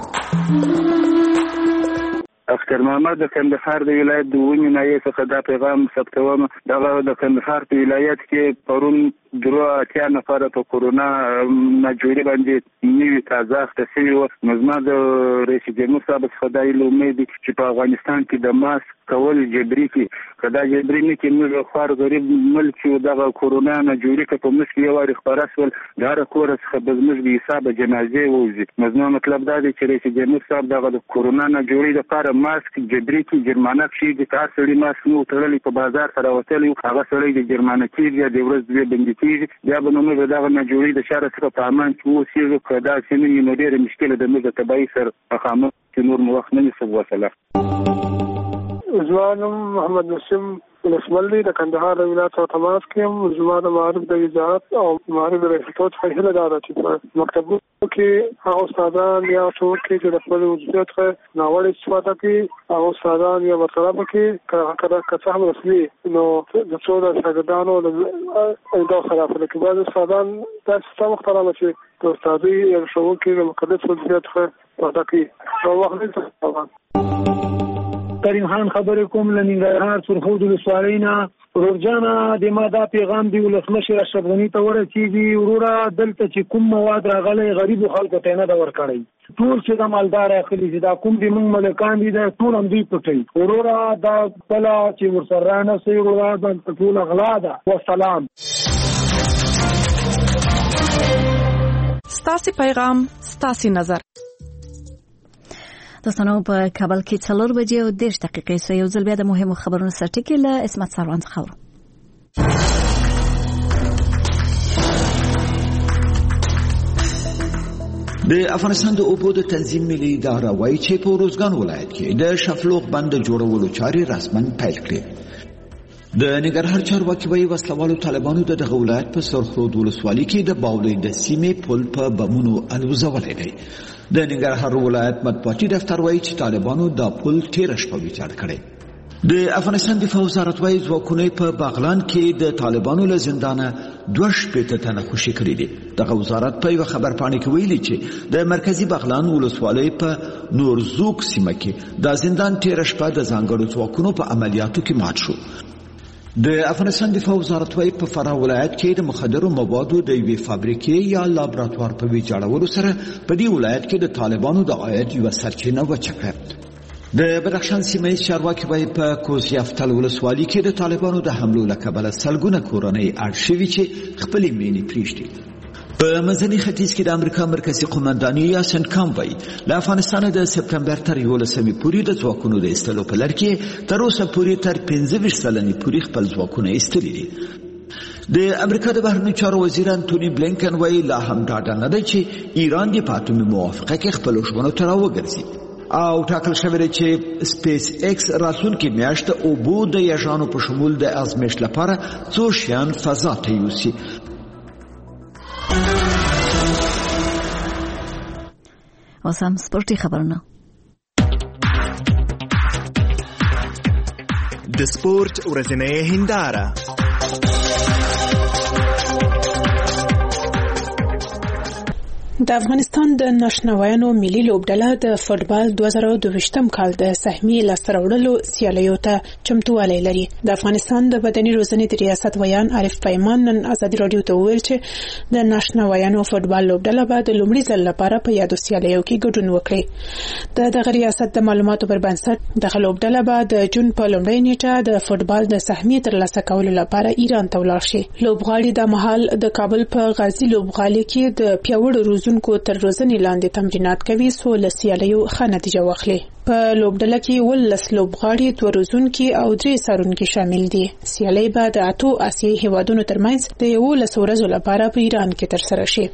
اختر محمد د کندهار د ولایت د ونې ناحیې څخه دا پیغام ثبتوم. دغه د کندهار په ولایت کې پرون 3 نفره په کورونا ناجوړي باندې نوي تازه اخته شوي وو. نو زما د رئیس جمهور صاحب څخه دا امید چې په افغانستان کې د ماسک کول جبري کړي. که دا جبري نه کړي موږ خوار غریب ملک چې دغه کورونا ناجوړي که په موږ کې یو وارې خپاره شول د هره کوره څخه به زموږ بې حسابه جنازې ووځي. نو زما مطلب دا دی چې رئیس جمهور صاحب دغه د کورونا ناجوړي دپاره ماسک جبري کړي، جرمانه کښېږدي. که هر سړي ماسک نه و تړلی په بازار ته راوتلی وو هغه سړی د جرمانه کېږي یا د ورځ 2 بندي کېږي. بیا به نو موږ دغه ناجوړي د شاره څخه په امان کې واوسېږو. که داسې نه وي نو ډېره مشکله ده. موږ د تباهي سره مخامخ چې نور مو وخت نه نیسو. وسلام. زما نوم محمد نسیم ولسملي د کندهار ولایت او تماس کې زما د معارف د وزارت او معارف د ریاست څخه هله دا چې په مکتبو کې هغه استادان یا څوک چې د خپل وضعیت څخه ناوړه استفاده کوي او استادان یا مطلب کې کله هم رسمي نو د څو د شاګردانو د خلاف کې بعض استادان تاسو مختلفه چې د استادي یا شوکې د مقدس وضعیت څخه پاتې کوي او وخت کریم خان خبرې کوم لنګرهار سرخود ولسوالینا ورجانا د ماده پیغام دی ولسمشر اشرف غنی ته ورسیږي وروره دلته چې کوم مواد راغلي غریب خلکو ته نه دا ورکړي ټول چې د مالدار اخلي چې دا کوم دي موږ ملکان دي دا ټول هم دوی پټي وروره دا بل چې ورسره نه سي وروره د ټول اغلا ده والسلام. ستاسي پیغام ستاسي نظر. دوستانو په کابل کې 4 بجې او 10 دقیقې سو یو ځل بیا د مهمو خبرونو سرټکی له اسمت سروان څخه د افغانستان د اوبو د تنظیم ملي اداره وايي چې په روزګان ولایت کې د شفلوغ بند جوړولو چارې رسماً پیل کړې. د ننګرهار چارواکي وايي وسلوالو طالبانو دغه ولایت په سرخود ولسوالۍ کې د باولۍ د سیمې پل په بمونو الوزولې دی. د ننګرهار ولایت مطبوعاتي دفتر وايي چې طالبانو دا پل تیره شپه ویجاړ کړی. د افغانستان دفاع وزارت وايي ځواکونه په باغلان کې د طالبانو له زندانه 2 تنه خوشي کړي دي. دغه وزارت په یو خبرپاڼه کې ویلي چې د مرکزی باغلان ولسوالۍ په نورزوک سیمه کې د زندان تیره شپه د ځانګړو ځواکونو په عملیاتو کې مات شو. د افغانستان دفاع وزارت وايي په فراه ولایت کې د مخدرو موادو د یوې فابریکې یا لابراتوار په ویجاړولو سره په دې ولایت کې د طالبانو د عاید یوه سرچینه وچه کړه. د بدخشان سیمه ییز چارواکي وايي په کوزیافتل ولسوالۍ کې د طالبانو د حملو له کبله سلګونه کورنۍ اړ شوي چې خپلې مینې پرېږدي. په منځني ختیځ کې د امریکا مرکزی قومندانۍ یاسین کام وايي له افغانستانه د سپټمبر تر 11 پورې د ځواکونو د ایستلو په لړ کې تر اوسه پورې تر 25 سلنې پورې خپل ځواکونه ایستلي دي. د امریکا د بهرنیو چارو وزیر انټونی بلینکن وايي لا هم ډاډه نه دی چې ایران د پاتومي موافقه کې خپل ژمنو ته راوګرځي او ټاکل شوی دی چې سپیس ایکس راتلونکې میاشت اوبو د یاژانو په شمول د ازمېښت لپاره څو شیان فضا ته یوسي. وسام سپورتي خبرونه. د سپورت ورځنۍ هنداره. د افغانستان د ناشنوایانو ملي لوبډله د فوټبال 2022م کال د سهمیې لاسته راوړلو سیالیو ته چمتووالی لري. د افغانستان د بدني روزنې د ریاست ویان عارف پیمان نن ازادي راډیو ته وویل چې د ناشنوایانو فوټبال لوبډله به د لومړي ځل لپاره په یادو سیالیو کې ګډون وکړي. د دغه ریاست د معلوماتو پر بنسټ دغه لوبډله به د جون په لومړۍ نیټه د فوټبال د سهمیې ترلاسه کولو لپاره ایران ته ولاړ شي. لوبغاړي د مهال د کابل په غازی لوبغالي کې د پیاوړو روزونکو تر روزنې لاندې تمرینات کوي څو له سیالیو ښه نتیجه واخلي. په لوبډله کې 19 لوبغاړي 2 روزونکي او 3 څارونکي شامل دي. سیالي به د 8 آسیایي هیوادونو ترمنځ د 11 ورځو لپاره په ایران کې ترسره شي.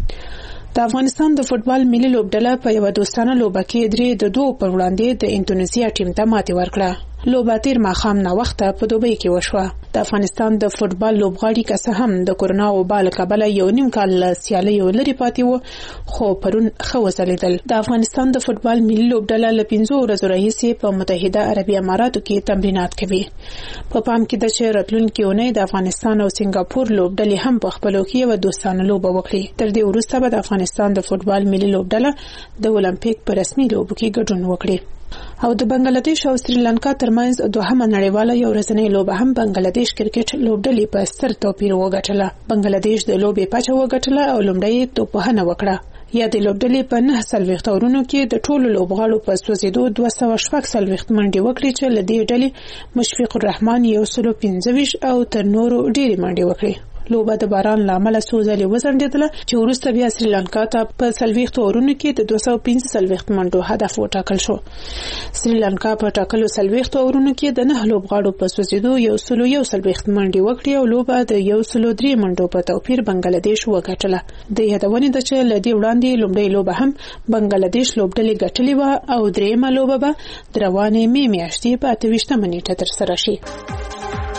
د افغانستان د فوټبال ملي لوبډله په یو دوستانه لوبه کې 3-2 پر وړاندې د انډونیزیا ټیم ته ماتې ورکړه. لوبه تیر ماښام ناوخته په دوبۍ کې وشوه. د افغانستان د فوټبال لوبغاړي که څه هم د کورونا وبا له کبله یو نیم کال له سیالیو لرې پاتې وو خو پرون ښه وځلېدل. د افغانستان د فوټبال ملي لوبډله له 15 ورځو راهیسې په متحده عربي اماراتو کې تمرینات کوي. په پام کې ده چې راتلونکې اونۍ د افغانستان او سنگاپور لوبډلې هم په خپلو کې یوه دوستانه لوبه وکړي. تر دې وروسته به د افغانستان د فوټبال ملي لوبډله د اولمپیک په رسمي لوبو کې ګډون وکړي. او د بنگلاديش او سریلانکا ترمنځ دوهمه نړیواله یو ورځنۍ لوبه هم بنگلاديش کرکټ لوبډلې په ستر توپیر وګټله. بنگلاديش د لوبې پچه وګټله او لومړی توپوهنه وکړه. یا د لوبډلې په 9 اورونو کې د ټولو لوبغاړو په سوځېدو 240 منډې وکړي چې له دې ډلې مشفق الرحمن 125 او تر نورو ډېرې منډې وکړي. لوبه د باران له امله څو ځلې وځنډېدله چې وروسته بیا سریلانکا ته په 40 اورونو کې د 245 منډو هدف وټاکل شو. سریلانکا په ټاکلو 40 اورونو کې د 9 لوبغاړو په سوځېدو 141 منډې وکړي او لوبه د 103 منډو په توپیر بنگلاديش وګټله. د یادونې ده چې له دې وړاندې لومړۍ لوبه هم بنگلاديش لوبډلې ګټلې وه او درېیمه لوبه به د روانې مې میاشتې په 28 نیټه ترسره شي.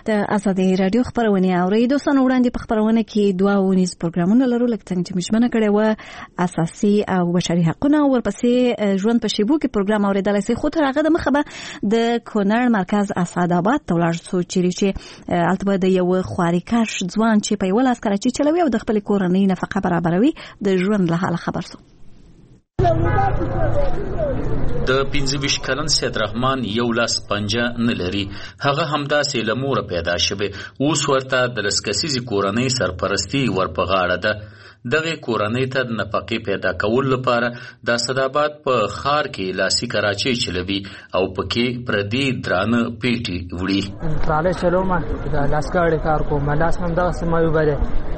د ازادي رادیو خبرونه اوري. دوستانو وړاندې په خبرونه کې دوه ونیز پروګرامونه لرو لکه څنګه چې مشمنه کړې و اساسي او بشري حقوقونه او ورپسې ژوند په شیبو کې پروګرام اوریدل شي. خو تر هغه د مخه به د کونړ مرکز اسعدآباد ته ولاړ شو چې البته د یو خواريکاش ځوان چې په یو لاس کراچي چلوي او د خپل کورنۍ نفقه برابروي د ژوند له حاله خبر شو. د 25 کلن سید رحمان یو لاس پنجه نه لري. هغه همداسې له موره پیدا شوی. اوس ورته د لسکسیزي کورنۍ سرپرستی ورپغاړه ده. دغه کورنۍ ته د نفقې پیدا کول لپاره د اسعدآباد په خار کې لاسي کراچي چلوي او پکې پردي درانه پیټي وړي. تراله چلوما د لاسکاړې کار کوم. لاس هم دغه سموي بده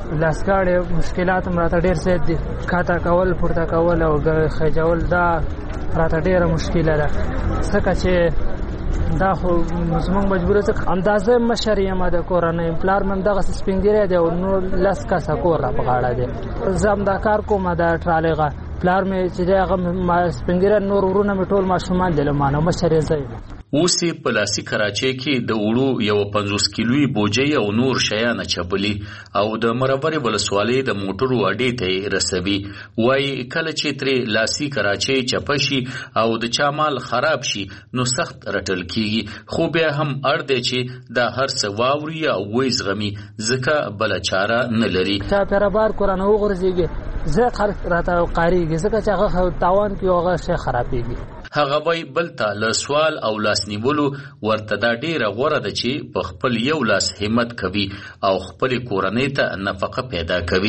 لاسکاړې مشکلات مراته ډېر زیات دي. کاته کول پورته کول او خجول دا راته ډېره مشکله ده. څنګه چې دا خو زموږ مجبور څه اندازه مشر یم د کورنۍ پلار من دغه سپینګری دی او نو لاس کا سکور را پغاړه دی. زم دا کار کوم د ټرالېغه پلار مې چې دغه سپینګری نور ورونه مې ټول ماشومان دي لمانه مشر یې زوی. اوسې په لاسي کراچۍ کې د وړو یو 50 کیلوي بوجۍ او نور شیان چبلي او د مرورې ولسوالۍ د موټرو اډې ته رسوي. وایي کله چې ترې لاسي کراچۍ چپه شي او د چا مال خراب شي نو سخت رټل کیږي. خو بیا هم اړ دی چې دا هر څه واوري او وایي زغمي ځکه بله چاره نه لري. چا پیرابار کورانه وغورځېږي زه خلک راته قاریږي ځکه چې هغه تاوان کوي هغه شی خرابېږي. هغه وای بلته له سوال او لاس نیولو ورته دا ډیره غوره ده چې په خپل یو لاس همت کوي او خپل کورنۍ ته نفقه پیدا کوي.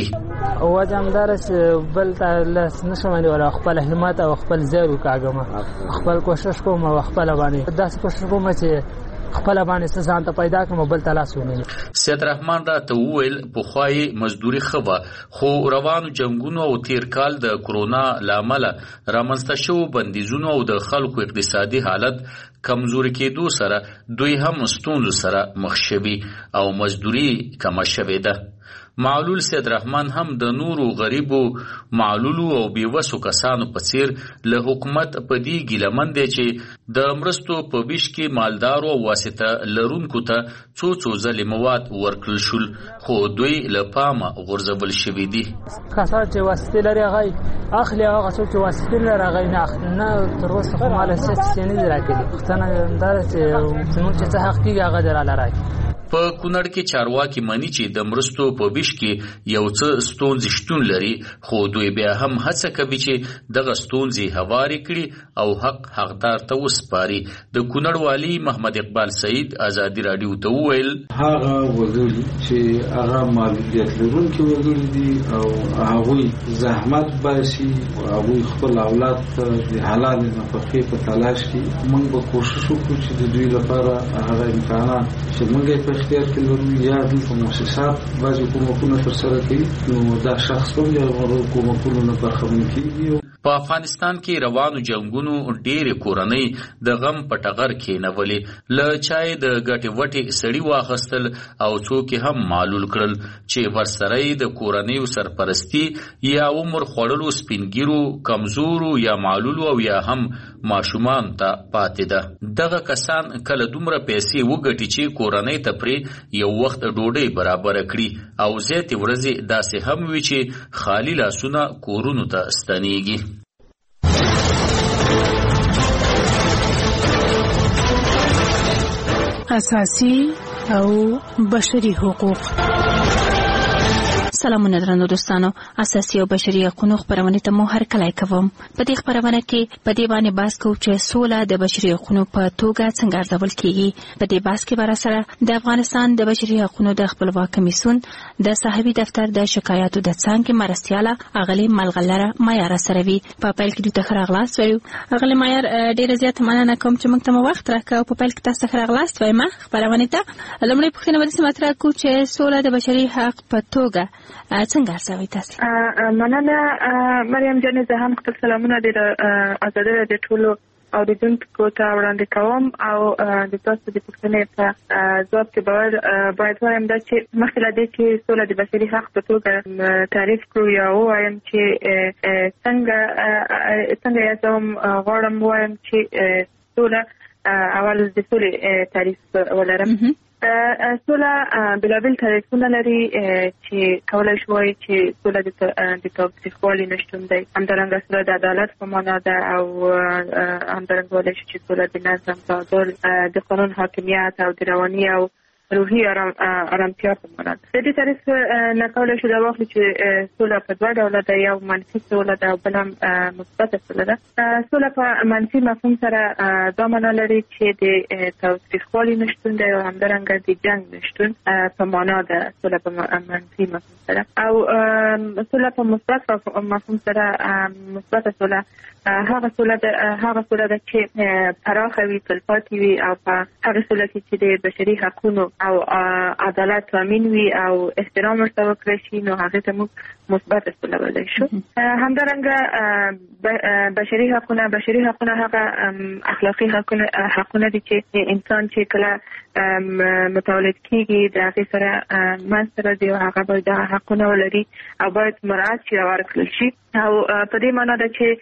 وجمدار چې بلته لاس نشم ولا خپل همت او خپل زیرو کاګم خپل کوشش کوم او خپل باندې داس کوشش کوم چې خپل باندې ځان ته پیدا کوم بل تلاسونه. سید رحمان را ته ویل په خوای مزدوري خوا خو روانو جنگونو او تیر کال د کرونا لامل رامنځته شو بندیزونو او د خلکو اقتصادي حالت کمزوري کېدو سره دوی هم ستونزو سره مخ شوي او مزدوري کم شوې ده. معلول سید رحمان هم د نورو غریبو معلولو او بیوسو کسانو په څیر له حکومت په دې ګیلمن دی چې د مرستو په بیش کې مالدارو واسطه لرونکو ته څو ځلې مواد ورکړل شول خو دوی له پامه غورځول شوي دي. کسان چې واسطه لري هغه اخلي هغه څوک چې واسطه لري هغه نه تر اوسه خو مال څه نه راکړي. ختنه اندار چې څنګه چې حق کیږي هغه دراله راکړي. په کونړ کې چارواکي مانی چې د مرستو په بیش کې یو څه ستونزې شتون لري خو دوی بیا هم هڅه کوي چې دغه ستونزې هواري کړي او حق حقدار ته وسپاري. د کونړ والی محمد اقبال سعید ازادي رادیو ته وویل هغه وګړي چې هغه معلولیت لرونکي وګړي دي او هغوی زحمت باسي او هغوی خپل اولاد ته د حلال نفقې په تلاش کې موږ به کوشش وکړو چې د دوی لپاره هغه امکانات چې موږ اختیار کړو یا د مؤسسات بعضی کومکونه تر سره کوي نو دا شخص هم د کومکونو نه برخمن کیږي. په افغانستان کې روانو جنگونو ډېرې کورنۍ د غم په ټغر کېنولې له چای د ګټې وټې سړي واخیستل او څوک هم معلول کړل چې ورسره د کورنیو سرپرستی یا عمر خوړلو سپینګیرو کمزورو یا معلولو او یا هم ماشومان ته پاتې ده. دغه کسان کله دومره پیسې وګټي چې کورنۍ ته پرې یو وخت ډوډۍ برابر کړي او زیاتې ورځې داسې هم وي چې خالی لاسونه کورونو ته ستنېږي. اساسي او بشري حقوق. سلامونه درنو دوستانو، اساسي او بشري حقوقو خبرونه ته مو هر کله کوم. په دې خبرونه کې په دې باندې بحث کوو چې سوله د بشري حقوقو په توګه څنګه ارزول کیږي. په دې بحث کې بر سره د افغانستان د بشري حقوقو د خپلواک کمیسیون د صاحبي دفتر د شکایاتو د څنګه مرستياله اغلی ملغلره معیار سره وی. په پیل کې د خراغلاس ویو اغلی معیار ډیر زیات مننه کوم چې موږ ته وخت راکاو. په پیل کې تاسو خراغلاس وایم خبرونه ته لمړی په خنه ودی سمات راکو چې سوله د بشري حق په توګه څنګه ارزوي تاسو؟ مننه مریم جان، زه هم خپل سلامونه د آزادۍ د ټولو اوریدونکو ته وړاندې کوم او د تاسو د پوښتنې په ځواب کې باید وایم دا چې مخکې له دې چې سوله د بشري حق په توګه تعریف کړو یا ووایم چې څنګه یا زه هم غواړم ووایم چې سوله اول د سولې تعریف ولرم. سوله بلابل تعریفونه لري چې کولای شوی چې سوله د تاوتریخوالي نشتون دی. همدارنګه سوله د عدالت په معنا ده او همدارنګه ویلی شو چې سوله د نظم تعادل د قانون حاکمیت او د رواني او روحي ارامتیا په معنا ده. د دې تعریف نه کولای شو دا واخلو چې سوله په دوه ډوله ده، یو منفي سوله ده او بل هم مثبته سوله ده. سوله په منفي مفهوم سره دا معنا لري چې د تاوتریخوالي نشتون دی او همدارنګه د جنگ نشتون په معنا ده سوله په منفي مفهوم سره. او سوله په مثبت مفهوم سره مثبته سوله هغه سوله ده چې پراخه وي، تلپاتې وي او په هغه سوله کې چې د بشري حقونو او عدالت تامین وي او احترام ورته وکړل شي، نو هغه ته موږ مثبت سوله ویلی شو. همدارنګه بشري حقونه هغه اخلاقي حقونه دي چې انسان چې کله متولد کیږي د هغې سره منځته راځي او هغه باید دا حقونه ولري او باید مراعات شي او ورکړل شي. او په دې معنا ده چې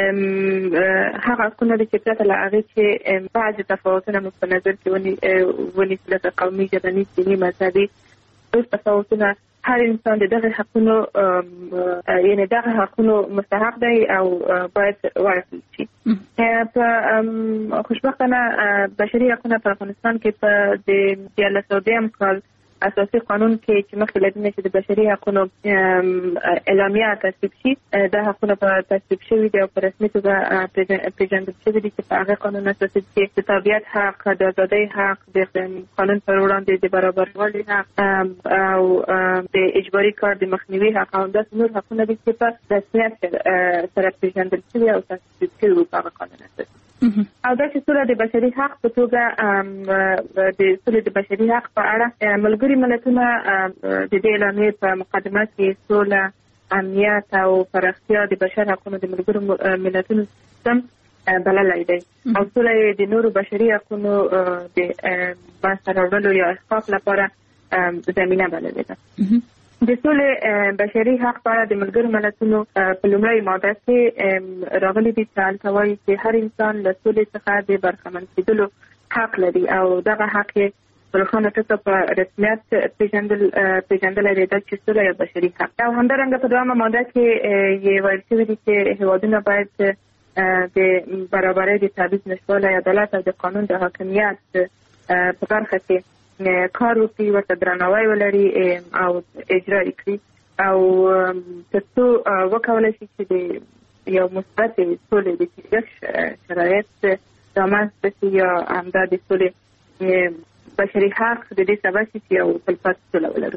هغه حقونه دي چې پرته له هغې چې بعضې تفاوتونه موږ په نظر کې ونیسو، لکه قومي، ژبني، دیني، مذهبي تفاوتونه، هر انسان د دغه حقونو یعنې دغه حقونو مستحق دی او باید ورکړل شي. په خوشبختانه بشري حقونه په افغانستان کې په د 1402 کال اساسي قانون کې چې مخکې له دې نه چې د بشري حقونو اعلامیه تصویب شي، دا حقونه په تصویب شوي دي او په رسمي توګه پېژندل شوي دي چې په هغه قانون اساسي کې د تابعیت حق، د ازادۍ حق، د قانون پر وړاندې د برابروالي حق او د اجباري کار د مخنیوي حق او داسې نور حقونه دي چې په رسمیت سره پېژندل شوي او تصویب شوي په هغه قانون اساسي. او دا چې سوله د بشري حق په توګه د سولې د بشري حق په اړه ملګري ملتونه د دې اعلامیې په مقدمه کې سوله، امنیت او پراختیا د بشر حقونو د ملګرو ملتونو سیستم بللی دی او سوله د نورو بشري حقونو د منځته راوړلو یا احقاق لپاره زمینه بللی ده. د سولې بشري حق په اړه د ملګرو ملتونو په لومړۍ ماده کې راغلي دي چې هلته وایي چې هر انسان له سولې څخه د برخمن کېدلو حق لري او دغه حق یې په روښانه توګه په رسمیت پېژندلی دی چې سوله یو بشري حق. او همدارنګه په دویمه ماده کې یې ویل شوي دي چې هېوادونه باید د برابرۍ، د تبعیض نشتوالی، عدالت او د قانون د حاکمیت په برخه کې کار وکړي، ورته درناوی ولري او اجرا یې کړي او تر څو وکولی شي چې د یو مثبتې سولې د ټینګښت شرایط رامنځته شي یا همدا د سولې بشري حق د دې سبب شي چې یو تلپاتې سوله ولرو.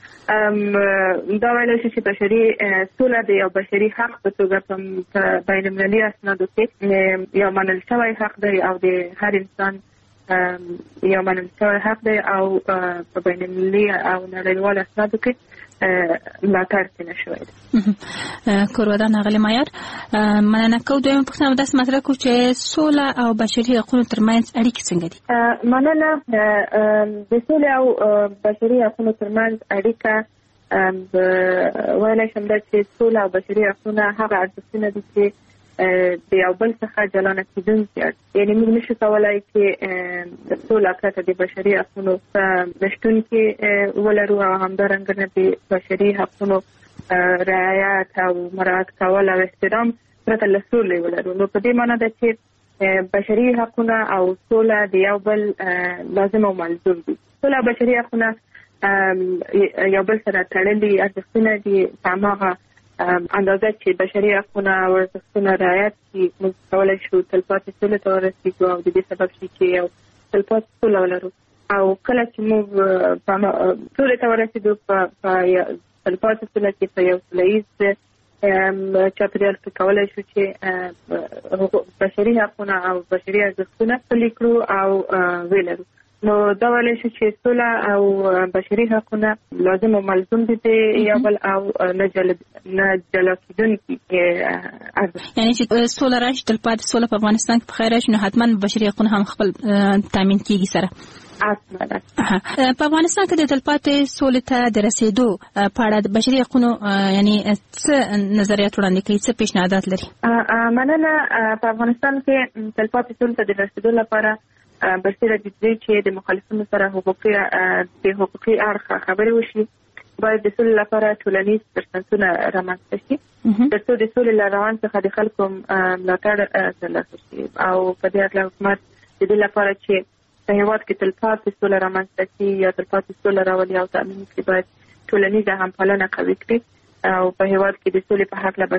دا ویلی شي چې بشري سوله د یو بشري حق په توګه په بین المللي اسنادو کې یو منل شوی حق دی او د هر انسان یو منل شوی حق دی او په بین المللي او نړیوالو اسنادو کې ملاتړ ترې شوی دی. کورودان اغلی معیار مننه کوو. دویمه پوښتنه داسې مطرح کړو چې سوله او بشري حقونو ترمنځ اړیکې څنګه دي؟ مننه. د سولې او بشري حقونو ترمنځ اړیکه ویلی شم دا چې سوله او بشري حقونه هغه ارزښتونه دي چې د یو بل څخه جلا نه کېدونکي، یعنې موږ نشو کولی چې سوله پرته د بشري حقونو په نشتون کې ولرو او همدارنګه نه د بشري حقونو رعایت او مراعات کول او احترام پرته له سولې ولرو. نو په دې معنی ده چې بشري حقونه او سوله د یو بل لازم او ملزوم دي. سوله او بشري حقونه یو بل سره تړلي ارزښتونه دي په هماغه اندازه چې بشري حقونه او ارزښتونه رعایت کړي موږ کولی شو تلپاتې سولې ته ورسېږو او د دې سبب شي چې یو تلپاتې سوله ولرو. او کله چې موږ سولې ته ورسېږو په تلپاتې سوله کې په یو سوله ییز چاپېریال کې کولی شو چې بشري حقونه او بشري ارزښتونه پلي کړو او ولرو. نو دا ویلی شو چې سوله او بشري حقونه لازم او ملزوم دي یو بل او نه جلا کېدونکي ارزښت. یعنې چې سوله راشي تلپاتې سوله په افغانستان کې په خیر راشي نو حتما بشري حقونه هم خپل تامین کېږي سره. په افغانستان کې د تلپاتې سولې ته د رسېدو په اړه د بشري حقونو یعنې څه نظریات وړاندې کوي، څه پیشنهادات لري؟ مننه. په افغانستان کې تلپاتې سولې ته د رسېدو لپاره برسېره د دې چې د مخالفینو سره حقوقي اړخ خبرې وشي، باید د سولې لپاره ټولنیز فرصتونه رامنځته شي ترڅو د سولې له روان څخه د خلکو ملاتړ ترلاسه شي. او په دې اړه حکومت د دې لپاره چې په هېواد کې تلپاتې سوله رامنځته شي یا تلپاتې سوله راولي او تأمین کړي، باید ټولنیزه همپالنه قوي کړي. او په هېواد کې د سولې په هکله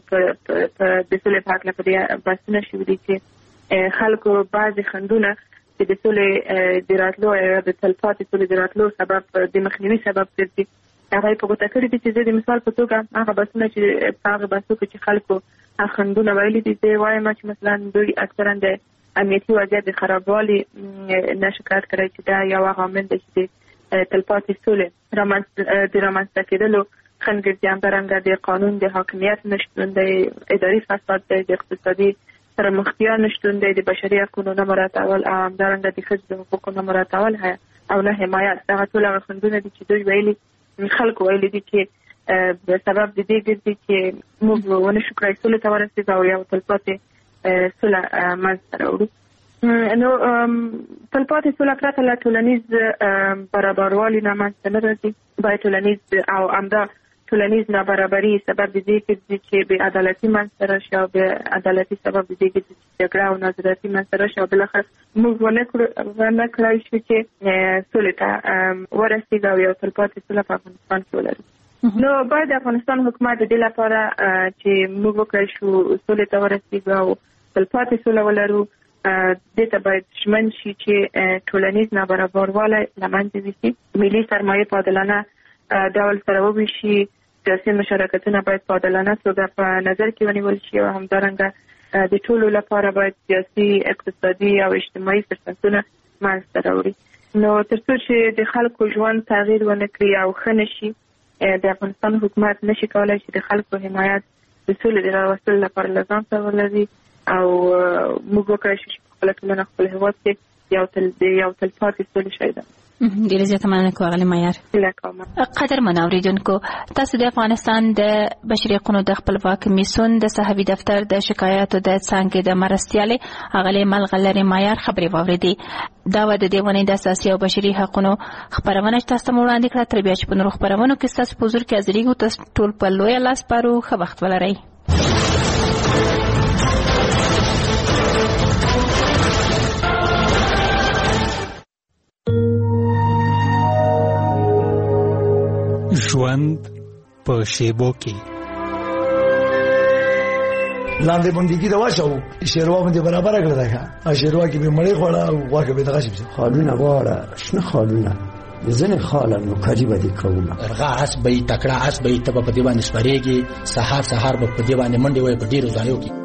په دې بحثونه شوي دي چې خلکو بعضې خنډونه چې د سولې د راتلو یا د تلپاتې سولې د راتلو سبب د مخنیوي سبب ګرځي، هغه یې په ګوته کړي دي. چې زه د مثال په توګه هغه بحثونه چې په هغه بحثو کې چې خلکو خنډونه ویلي دي، زه وایم چې مثلا دوی اکثرا د امنیتي وضعیت د خرابوالي نه شکایت کړی چې دا یو عامل دی چې د تلپاتې سولې د رامنځته کېدلو خنډ ګرځي. همدارنګه د قانون د حاکمیت نشتون دی، اداري فساد دی، د اقتصادي پرمختیا نشتون دی، د بشري حقوقو نه مراعاتول او همدارنګه د ښځو د حقوقو نه مراعاتول او نه حمایت. دغه ټول هغه خنډونه دي چې دوی ویلي خلکو ویلي دي چې د سبب د دې ګرځي چې موږ ونه شو کړای سولې ته ورسېږو او یو تلپاتې سوله منځته راوړو. نو تلپاتې سوله پرته له ټولنیز برابروالي نه منځته نه راځي. باید ټولنیز او همدا ټولنیز نابرابري سبب د دې ګرځي چې بې عدالتي منځته راشي او بې عدالتي سبب د دې ګرځي چې جګړه او نارضایتي منځته راشي او بالاخره موږ ونه کړای شو چې سولې ته ورسېږو او یو تلپاتې سوله په افغانستان کې ولرو. نو باید د افغانستان حکومت د دې لپاره چې موږ وکړای شو سولې ته ورسېږو او تلپاتې سوله ولرو، دې ته باید ژمن شي چې ټولنیز نابرابروالی له منځه یوسي، ملي سرمایې په عادلانه ډول سره وویشي، سیاسي مشارکتونه باید په عادلانه توګه په نظر کې ونیول شي او همدارنګه د ټولو لپاره باید سیاسي، اقتصادي او اجتماعي فرصتونه منځته راوړي. نو تر څو چې د خلکو ژوند تغییر ونه کړي او ښه نه شي، د افغانستان حکومت نشي کولای چې د خلکو حمایت د سولې د راوستلو لپاره له ځان سره ولري او موږ وکړای شو چې په خپله ټولنه خپل هېواد کې یو تلپاتې سولې شی ده. ډېره زیاته مننه کوم اغلې معیار. قدرمن اورېدونکو، تاسو د افغانستان د بشري حقوقو د خپلواک کمیسیون د صحوي دفتر د شکایاتو د څانګې د مرستیالې اغلې ملغلرې معیار خبرې واورېدې. دا و د دې ونې د اساسي او بشري حقوقو خبرونه چې تاسو ته وړاندې کړه. تر بیا چې په نورو خبرونو کې ستاسو په حضور کې حاضرېږو، تاسو ټول په لویه لاس سپارو. ښه وخت ولرئ. ژوند په شیبو کې لاندې باندې دا واچو شیروا باندې برابر کړل دا شیروا کې به مړې خوړه او واګه به دغه شي خالونه واره شنه خالونه زنه خاله نو کاجی باندې کومه ارغا اس به تکړه اس به ته په دې باندې سپریږي سحر به په دې باندې منډي وای په ډیرو ځایو کې.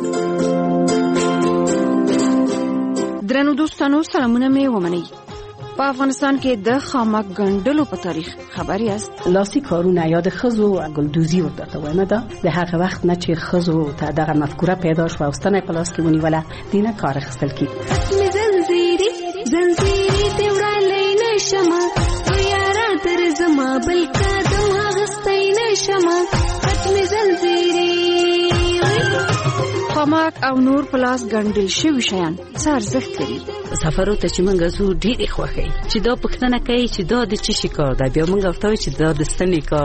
درنو دوستانو، سلامونه مې ومنئ. په افغانستان کې د خامک ګنډلو په تاریخ خبر یاست؟ لاسي کارونه یا د خزو ګلدوزي ورته وایي ده. د هغه وخت نه چې خزو ته دغه مفکوره پیدا شو او ستنه په لاس کې ونیوله، دینه کار اخیستل کی. زنجیری دی وړاندې نشمه یارا تر زما بل قدم اغستې نشمه ختم زنجیری. خامک او نور پلاس ګنډل شوي شیان څه ارزښت لري؟ سفرو ته چې موږ زو ډېرې خوښي چې دا پوښتنه کوي چې دا د څه شي کار دی، بیا موږ ورته وایو چې دا د ستنې کار.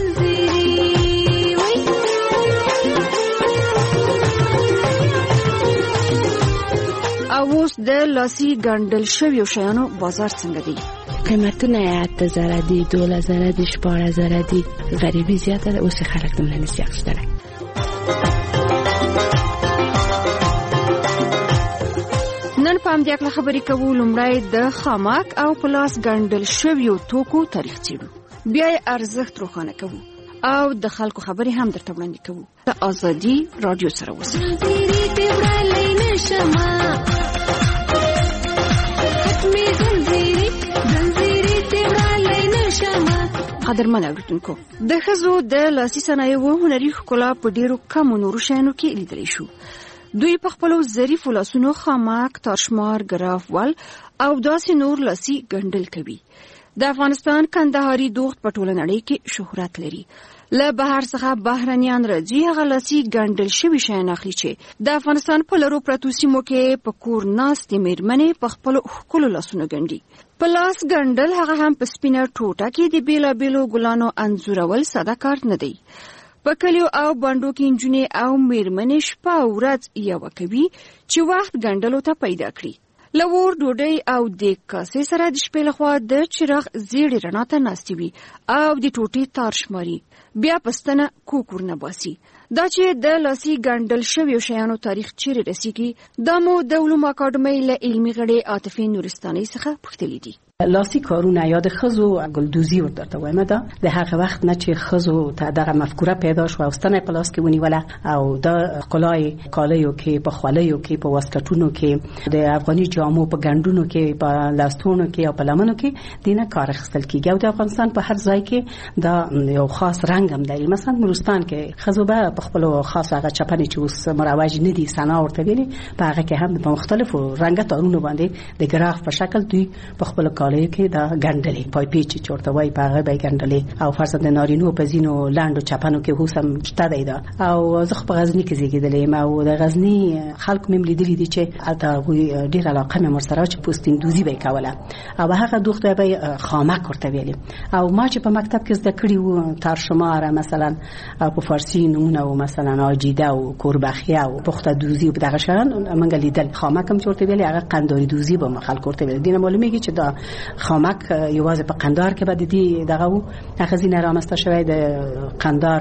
او اوس د لاسي ګنډل شویو شیانو بازار څنګه دی؟ قیمتونه 8000 دي، 12000 دي، 14000 دي. غریبي زیاته ده، اوس خلک دمنه نشي اخیستلی. نن په همدې اړه خبرې کوو. لومړی د خامک او پلاس ګنډل شویو توکو تاریخ څېړو، بیا یې ارزښت روښانه کوو او د خلکو خبرې هم درته وړاندې کوو. د ازادي رادیو سره اوسئ. قدرمن اورېدونکو، د ښځو د لاسي صنایعو هنري ښکلا په ډېرو کمو نورو شیانو کې لیدلی شو. دوی په خپلو ظریفو لاسونو خامک، تارشمار، ګراف وال او داسې نور لاسي ګنډل کوي. د افغانستان کندهاري دوخت په ټوله نړۍ کې شهرت لري. له بهر څخه بهرنیان راځي هغه لاسي ګنډل شوي شیان اخلي چې د افغانستان په لرو پرتو سیمو کې په کور ناستې میرمنې په خپلو ښکلو لاسونو ګنډي. په لاس ګنډل هغه هم په سپینه ټوټه کې د بیلابیلو ګلانو انځورول ساده کار نه دی. په کلیو او بانډو کې نجونې او میرمنې شپه او ورځ یوه کوي چې وخت ګنډلو ته پیدا کړي. له اور ډوډۍ او د کاسې سره د شپې لخوا د چراغ زیړې رڼا ته ناستې وي او د ټوټې تار شماري. بیا پستنه کوکور نه باسي. دا چې د لاسي ګنډل شویو شیانو تاریخ چیرې رسیږي دا مو د علومو اکاډمۍ له علمي غړي عاطفې نورستانۍ څخه پوښتلي دي. لاسي کارونه یا د ښځو ګلدوزي ورته وایم دا د هغه وخت نه چې ښځو ته دغه مفکوره پیدا شو او ستنه په لاس کې ونیوله او د ښکلای کالیو کې په خولایو کې په واسکټونو کې د افغاني جامو په ګنډونو کې په لاستونو کې او په لمنو کې دینه کار اخیستل کیږي او د افغانستان په هر ځای کې دا یو خاص رنګ هم دی. مثلا نورستان کې ښځو به په خپل خاص هغه چپنې چې اوس مروج نه دي سنا ورته ویلي په هغه کې هم په مختلفو رنګه تارونو باندې د ګراف په شکل دوی په خپل کې دا ګنډلې پای پیچ چورته وای په هغه به ګنډلې او فرض د نارینو په زینو لاندو چپنو کې هوسم شته دی دا. او زه په غزنی کې زیږیدلې ما او د غزنی خلک مم لیدلې دي چې البته ډیر علاقه مې مرسره چې پوستین دوزی به کوله او هغه دوخته به خامک ورته ویلې او ما چې په مکتب کې زده کړی و تر شماره مثلا په فارسی نمونه او مثلا اجیده او کوربخیه او پخته دوزی په دغه شان منګ لیدل خامک هم چورته ویلې هغه قنداری دوزی به مخال کوته ویل دینه معلومیږي چې دا خامک یوازې په قندار کې به دي دغه هغه زینه رامسته شوی د قندار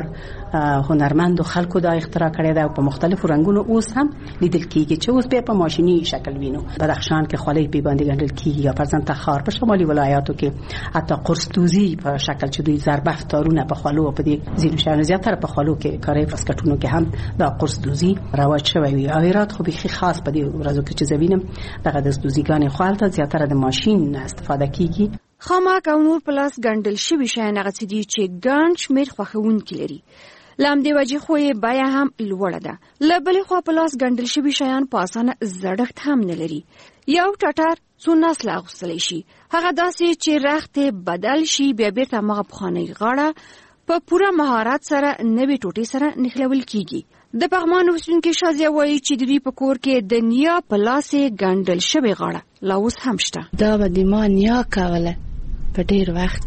هنرمند خلکو دا اختراع کړی دا په مختلفو رنگونو اوس هم لیدل کیږي چې اوس په ماشینی شکل وینو. بدخشان کې خولۍ په باندې ګنډل کیږي یا پرځن تخار په شمالي ولایاتو کې حتی قرص دوزی په شکل چې دوی ضربه تارونه په خولو په دې زینو شان زیاتره په خولو کې کاري فسکټونو کې هم دا قرص دوزی رواج شوی وي. او هرات خو به خاص په دې ورځو کې چې زوینم دغه د دوزیګان خپلته زیاتره د ماشین استفاده کیږي. خامک او نور پلاس ګنډل شوي شیان هغه څه دي چې ګڼ شمېر خوښونکي لري. له همدې وجې خو یې بیه هم لوړه ده. له بلې خوا پلاس ګنډل شوي شیان په اسانه زړښت هم نه لري. یو ټټر څو نسله اغوستلی شي هغه داسې چې رخت بدل شي بیا بیرته همغه پخوانۍ غاړه په پوره مهارت سره نوې ټوټې سره نښلول کیږي. د پغمان اوسیدونکي شازیه وایي چې د دوی په کور کې د نیا په لاسې ګنډل شوې غاړه لا اوس هم شته. دا به د ما نیا کوله په ډیر وخت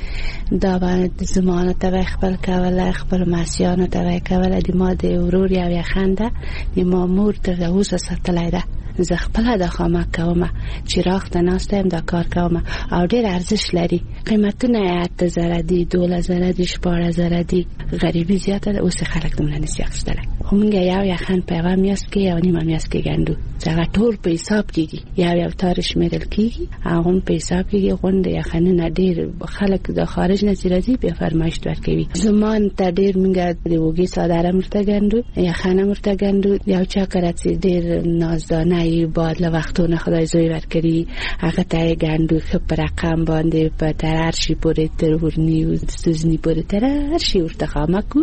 کې دا باندې زمانه ته خپل کوله خپل ماسیانو ته کوله د ما د ورور یو یخنده د ما مور تر اوسه ساتلای ده. زه خپل د خامک کوم چراغ ته ناستم دا کار کوم او ډیر ارزش لري. قیمتونه 8000 دي 2000 دي 14000 دي غریبی زیاته ده اوس خلک دومره نشي اخیستل. خو موږ یو یخن په میاس کې یو نیمه میاس کې ګندو څنګه ټول په حساب کېږي یو تاریخ مېدل کېږي هغه په حساب کېږي غونډه یخنونه ډیر خلک د خارج نه راځي په فرمایش ورکوي. زمان ته ډیر موږ د وګي ساده مرته ګندو یخنه مرته ګندو یو چا کړه ډیر نازدانه بعد له وختونه خدای زوی ورکړي هغه ته ګندو خپ رقم باندې په تر شي پورې تر ورنی او سوزنی پورې تر شي ورته خامکو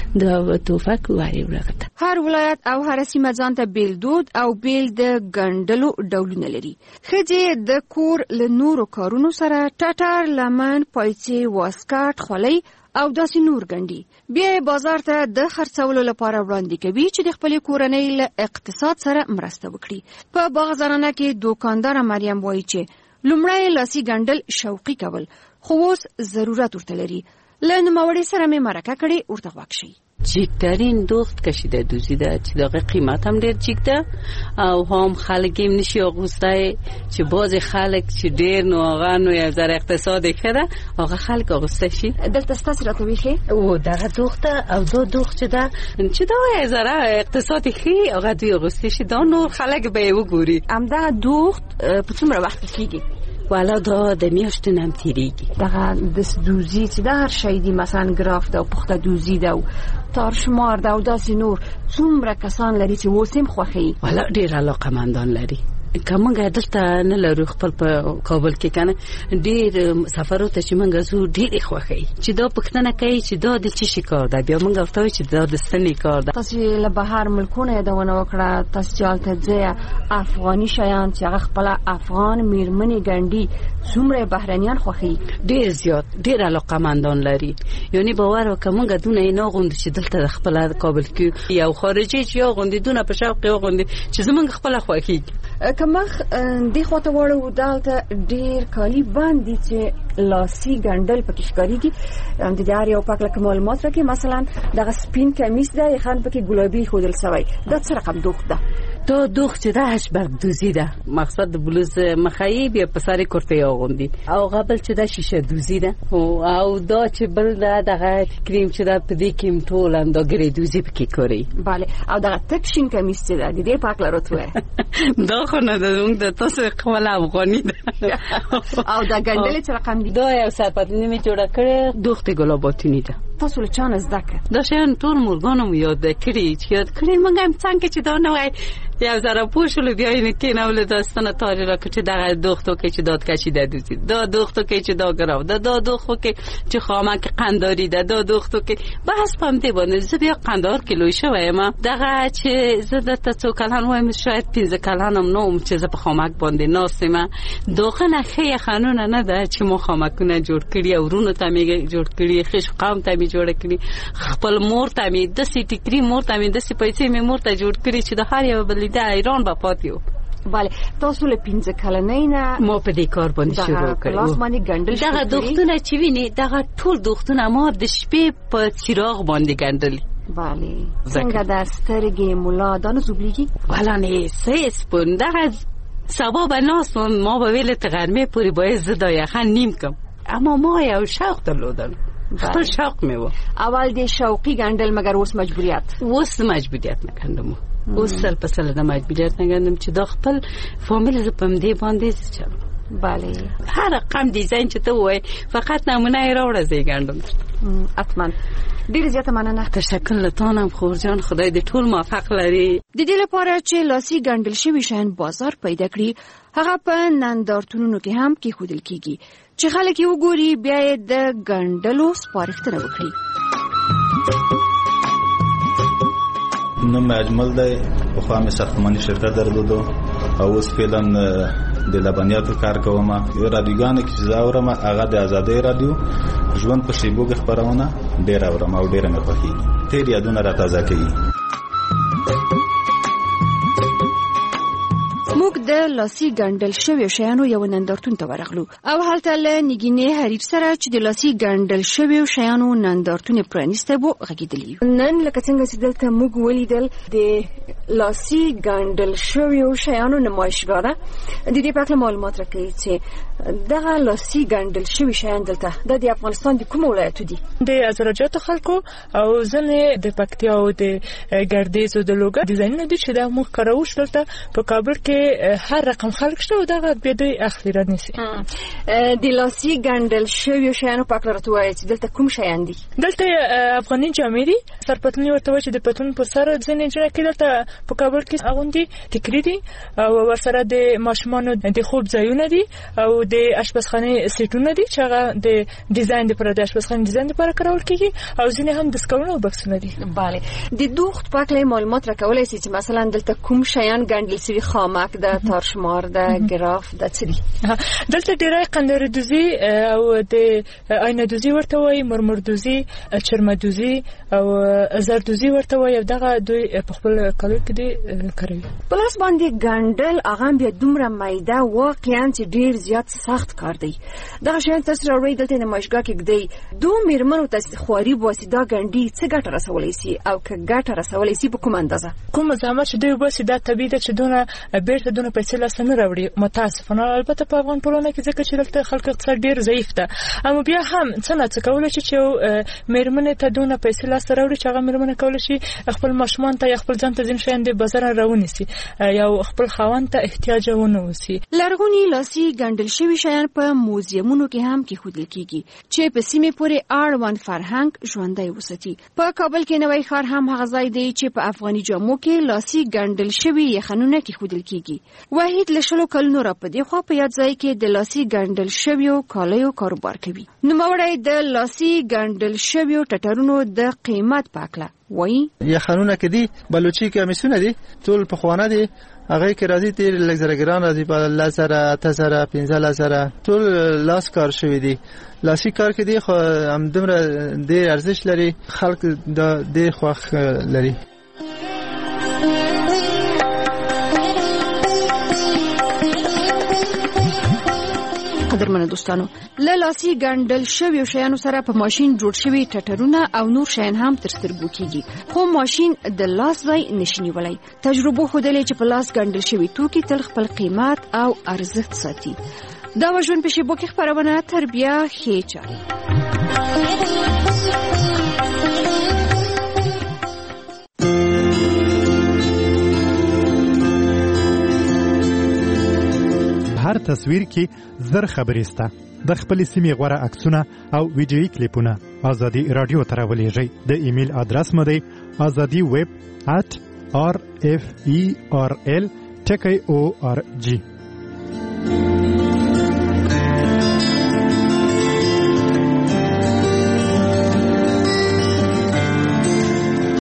د توفق واري ورغته. هر ولایت او هر سیمه ځان ته بیل دود او بیل د ګنډلو ډولونه لري. ښځې د کور له نورو کارونو سره ټټر لمن پایڅې واسکټ خولۍ او داسې نور ګنډي. بیا بازار ته د خرڅولو لپاره وړاندې کوي چې د خپل کورنۍ له اقتصاد سره مرسته وکړي. په باغزرانه کې دوکاندار مریم وایي چې لومړی لاسي ګنډل شوقي کول خو اوس ضرورت ورته لري. له نوموړي سره مې مرکه کړې ورته غوږ شئ. جیکترین دوخت کشیده دوزی ده چې دغه قیمت هم ډیر جیک ده او هم خلک هم نشي اغوسته چې باز خلک چې ډیر نو هغه نو یو ذره اقتصاد کړه هغه خلک اغوسته شي. دلته ستاسو راته ویخي او دغه دوخته او دو دوخت چې دا یو ذره اقتصاد خي هغه دوی اغوسته شي دا نو خلک به وګوري. همدا دوخت په څومره وخت کېږي؟ والا دا د میاشتې نم تیریږي. دغه د دوزی چې د هر شی دی مثلا ګراف ده او پخته دوزی ده او تار شمار ده او داسې نور څومره کسان لري چې اوس هم خوښوي؟ والا ډېر علاقه‌مندان لري کومه دلته نه لرو خپل په کابل کې کنه ډیر سفرو ته چې موږ زو ډیر خوخی چې دا پښتنه کوي چې دا د چی کار ده بیا موږ ورته چې دا د ستنې کار ده. تاسو له بهر ملکونه دونه وکړه تاسو چالت ځای افغاني شیان چې هغه خپل افغان میرمنې ګنډي څومره بهرنیان خوخی ډیر زیات ډیر علاقمندان لري یعنی باور وکړه موږ دونه نه غوند چې دلته خپل کابل کې یو خارجي چې یو غوندي دونه په شوق یو غوندي چې زمونږ خپل خوخی کمخ دی خواته وړو دالته ډیر کالی باندې چې لاسي ګنډل پکې ښکاریږي د دې یو پاک لکه معلومات راکې مثلا دغه سپین کمیس ده خان پکې ګلابي خودل سوی دا څه رقم دوخت ده تو دوخ چې ده هشبرګ دوزی ده مقصد د بلوز مخایی بیا په سر کرته اغوندي او قبل چې ده شیشه دوزی ده او دا چې بل ده دغه کریم چې ده په دې کې ټول هم دا ګری دوزی پکې کوي bale او دغه تک شین کمیس چې ده د دې پاک لروتوه دا خو نه ده موږ د تاسو خپل افغاني ده او دا ګنډل چې رقم دي دا یو سرپټنی می جوړه کړې دوخت ګلاباتینی ده تاسو له چانه زده کړ دا شین ټول مورګانو یاد کړی چې یاد کړی موږ هم څنګه چې دا نه وای یو زره پوښل بیا یې کې نه ول داستانه تاریخ را کړي دغه دوختو کې چې داد کشي ده دوزی دا دوختو کې چې دا ګراو دا دوختو کې چې خامک قنداری ده دا دوختو کې بحث پم دی باندې زه بیا قندار کیلو شوی ما دغه چې زه د تاسو کلان وایم شاید 15 کلانم نوم چې زه په خامک باندې ناسمه دوغه نه خې قانون نه ده چې مو خامکونه جوړ کړی او ورونو ته می جوړ کړی خش قوم ته می جوړ کړی خپل مور ته می د سیټی کری مور ته می د سې پیسې می مور ته جوړ کړی چې د هر یو بل د ایران با پاتیو bale تاسو له 15 کلنۍ نه ما په دې کار باندې شروع کړو لاس باندې ګنډل دغه دوختونه چې ویني دغه ټول دوختونه ما د شپې په چراغ باندې ګنډل bale څنګه د سترګې مولا دانو زوبليږي ولا نه سیس پون دغه سبب ناس ما به ویل تغرمه پوری باید زدا یخن نیم کم اما ما یو شوق درلودم خپل شوق می و اول دې شوقي ګنډل مگر اوس مجبوریت نکندم اوس سل په سل د مجبوریت نکندم چې دا خپل فامیل ز پم دی باندې چلو bale هر رقم دیزاین چې ته وای فقط نمونه یې راوړه زی ګنډم اتمن ډیر زیاته مننه تشکر لتانم خورجان خدای دې ټول موفق لري د دې لپاره چې لاسي ګنډل شوی شین بازار پیدا کړي هغه په نندارتونونو کې هم کې خودل کیږي چې خلک یې وګوري بیا یې د ګنډلو سپارښتنه وکړي. نوم اجمل دی خو مې ساختماني شرکت درلودو او اوس فعلا د لبنیاتو کار کوم یو رادیوګان کې زاورم هغه د آزادۍ رادیو ژوند په شیبو کې خبرونه ډیر اورم او ډیر مې خوښیږي تیر یادونه را تازه کوي. موږ د لاسي ګنډل شوی شیانو یو نندارتون ته ورغلو او هلته له نګینې حریف سره چې د لاسي ګنډل شوی شیانو نندارتون پرانیسته وو غږیدلی نن لکه څنګه چې دلته موږ ولیدل د لاسي ګنډل شوی شیانو نمایشګاه ده د دې په اړه معلومات راکوي چې دغه لاسي ګنډل شوی شیان دلته د افغانستان د کوم ولایت دي د ازرجات خلکو او ځنې د پکتیا او د ګردیز او د لوګر ډیزاین دي چې دا موږ کاروش دلته په کابل کې هر رقم خلک شته او دغه به دوی اخلي رانیسي د لاسي ګنډل شوی شیانو په اړه راته وایي چې دلته کوم شیان دي دلته افغاني جامې دي سرپټنی ورته وایي چې د پتون پر سر ځنې جوړه کړي دلته په کابل کې اغوندي ټیکري دي او ورسره د ماشومانو د خوب ځایونه دي او د اشپزخانه سیټونه دي چې هغه د ډیزاین لپاره د اشپزخانه ډیزاین لپاره کارول کیږي او ځینې هم د سکرونو او بکسونه دي. bale د دوخت په اړه معلومات راکولای شي چې مثلا دلته کوم شیان ګنډل شوی خامک د تارشمار د ګراف د چری دلته ډیره قندر دوزی او د آینه دوزی ورته وایي مرمر دوزی چرمه دوزی او زر دوزی ورته وایي دغه دوی په خپل کالو کې دي کوي. پلاس باندې ګنډل هغه بیا دومره مایده واقعا چې ډیر زیات سخت کار دی دغه شیان تاسو راوړئ دلته نمایشګاه کې دی دوه میرمنو ته خواري واسطه ګنډي څه ګټه رسولای شي او که ګټه رسولای شي په کوم اندازه کوم زعامت چې دوی واسطه طبيعي ده چې دونه بیرته دونه پیسې لاس نه راوړي متاسفانه البته په افغان ټولنه کې ځکه چې دلته خلک اقتصاد ډیر ضعیف ده اما بیا هم څنګه کولای شي چې میرمنې ته دونه پیسې لاس راوړي چې هغه میرمنې کولای شي خپل ماشومان ته یا خپل ځان ته ځین شیان د بازار راونیسي یا خپل خاوند ته احتیاج ونه وسی. لرغونی لاسي ګنډل شوی شیان په موزیمونو کې هم کې خودل کیږي چې په سیمه پورې اړوند فرهنګ ژوندۍ وساتي. په کابل کې نوی ښار هم هغه ځای دی چې په افغاني جامو کې لاسي ګنډل شوی یخنونه کې خودل کیږي وحید له شلو کلونو راپدې خو په یاد ځای کې د لاسي ګنډل شویو کالیو کاروبار کوي. نوموړی د لاسي ګنډل شویو ټټرونو د قیمت په اړه وایي. یخنونه کې دي، بلوچي کمیسونه دي، ټول په خوانه دي. هغه کې راځي تیر لګزرګران راځي په 10,000 8,000 15,000 ټول لاس کار شوی دي. لاسي کار کې دي خو هم دومره ډېر ارزښت لري، خلک د ډېر خوښ لري. قدرمنو دوستانو، له لاسي ګنډل شویو شیانو سره په ماشین جوړ شوي ټټرونه او نور شیان هم تر سترګو کیږي، خو ماشین د لاس ځای نشي نیولی. تجربو ښودلې چې په لاس ګنډل شوي توکي تل خپل قیمت او ارزښت ساتي. دا ژوند په شیبو کې خپرونه تربیه ښې چارې. هر تصویر کې زر خبرې سته. د خپل سیمې غوره عکسونه او ویډیویي کلیپونه ازادي رادیو ته راولېږئ. د ایمیل ادرس مو دی azadiweb@rferl.org.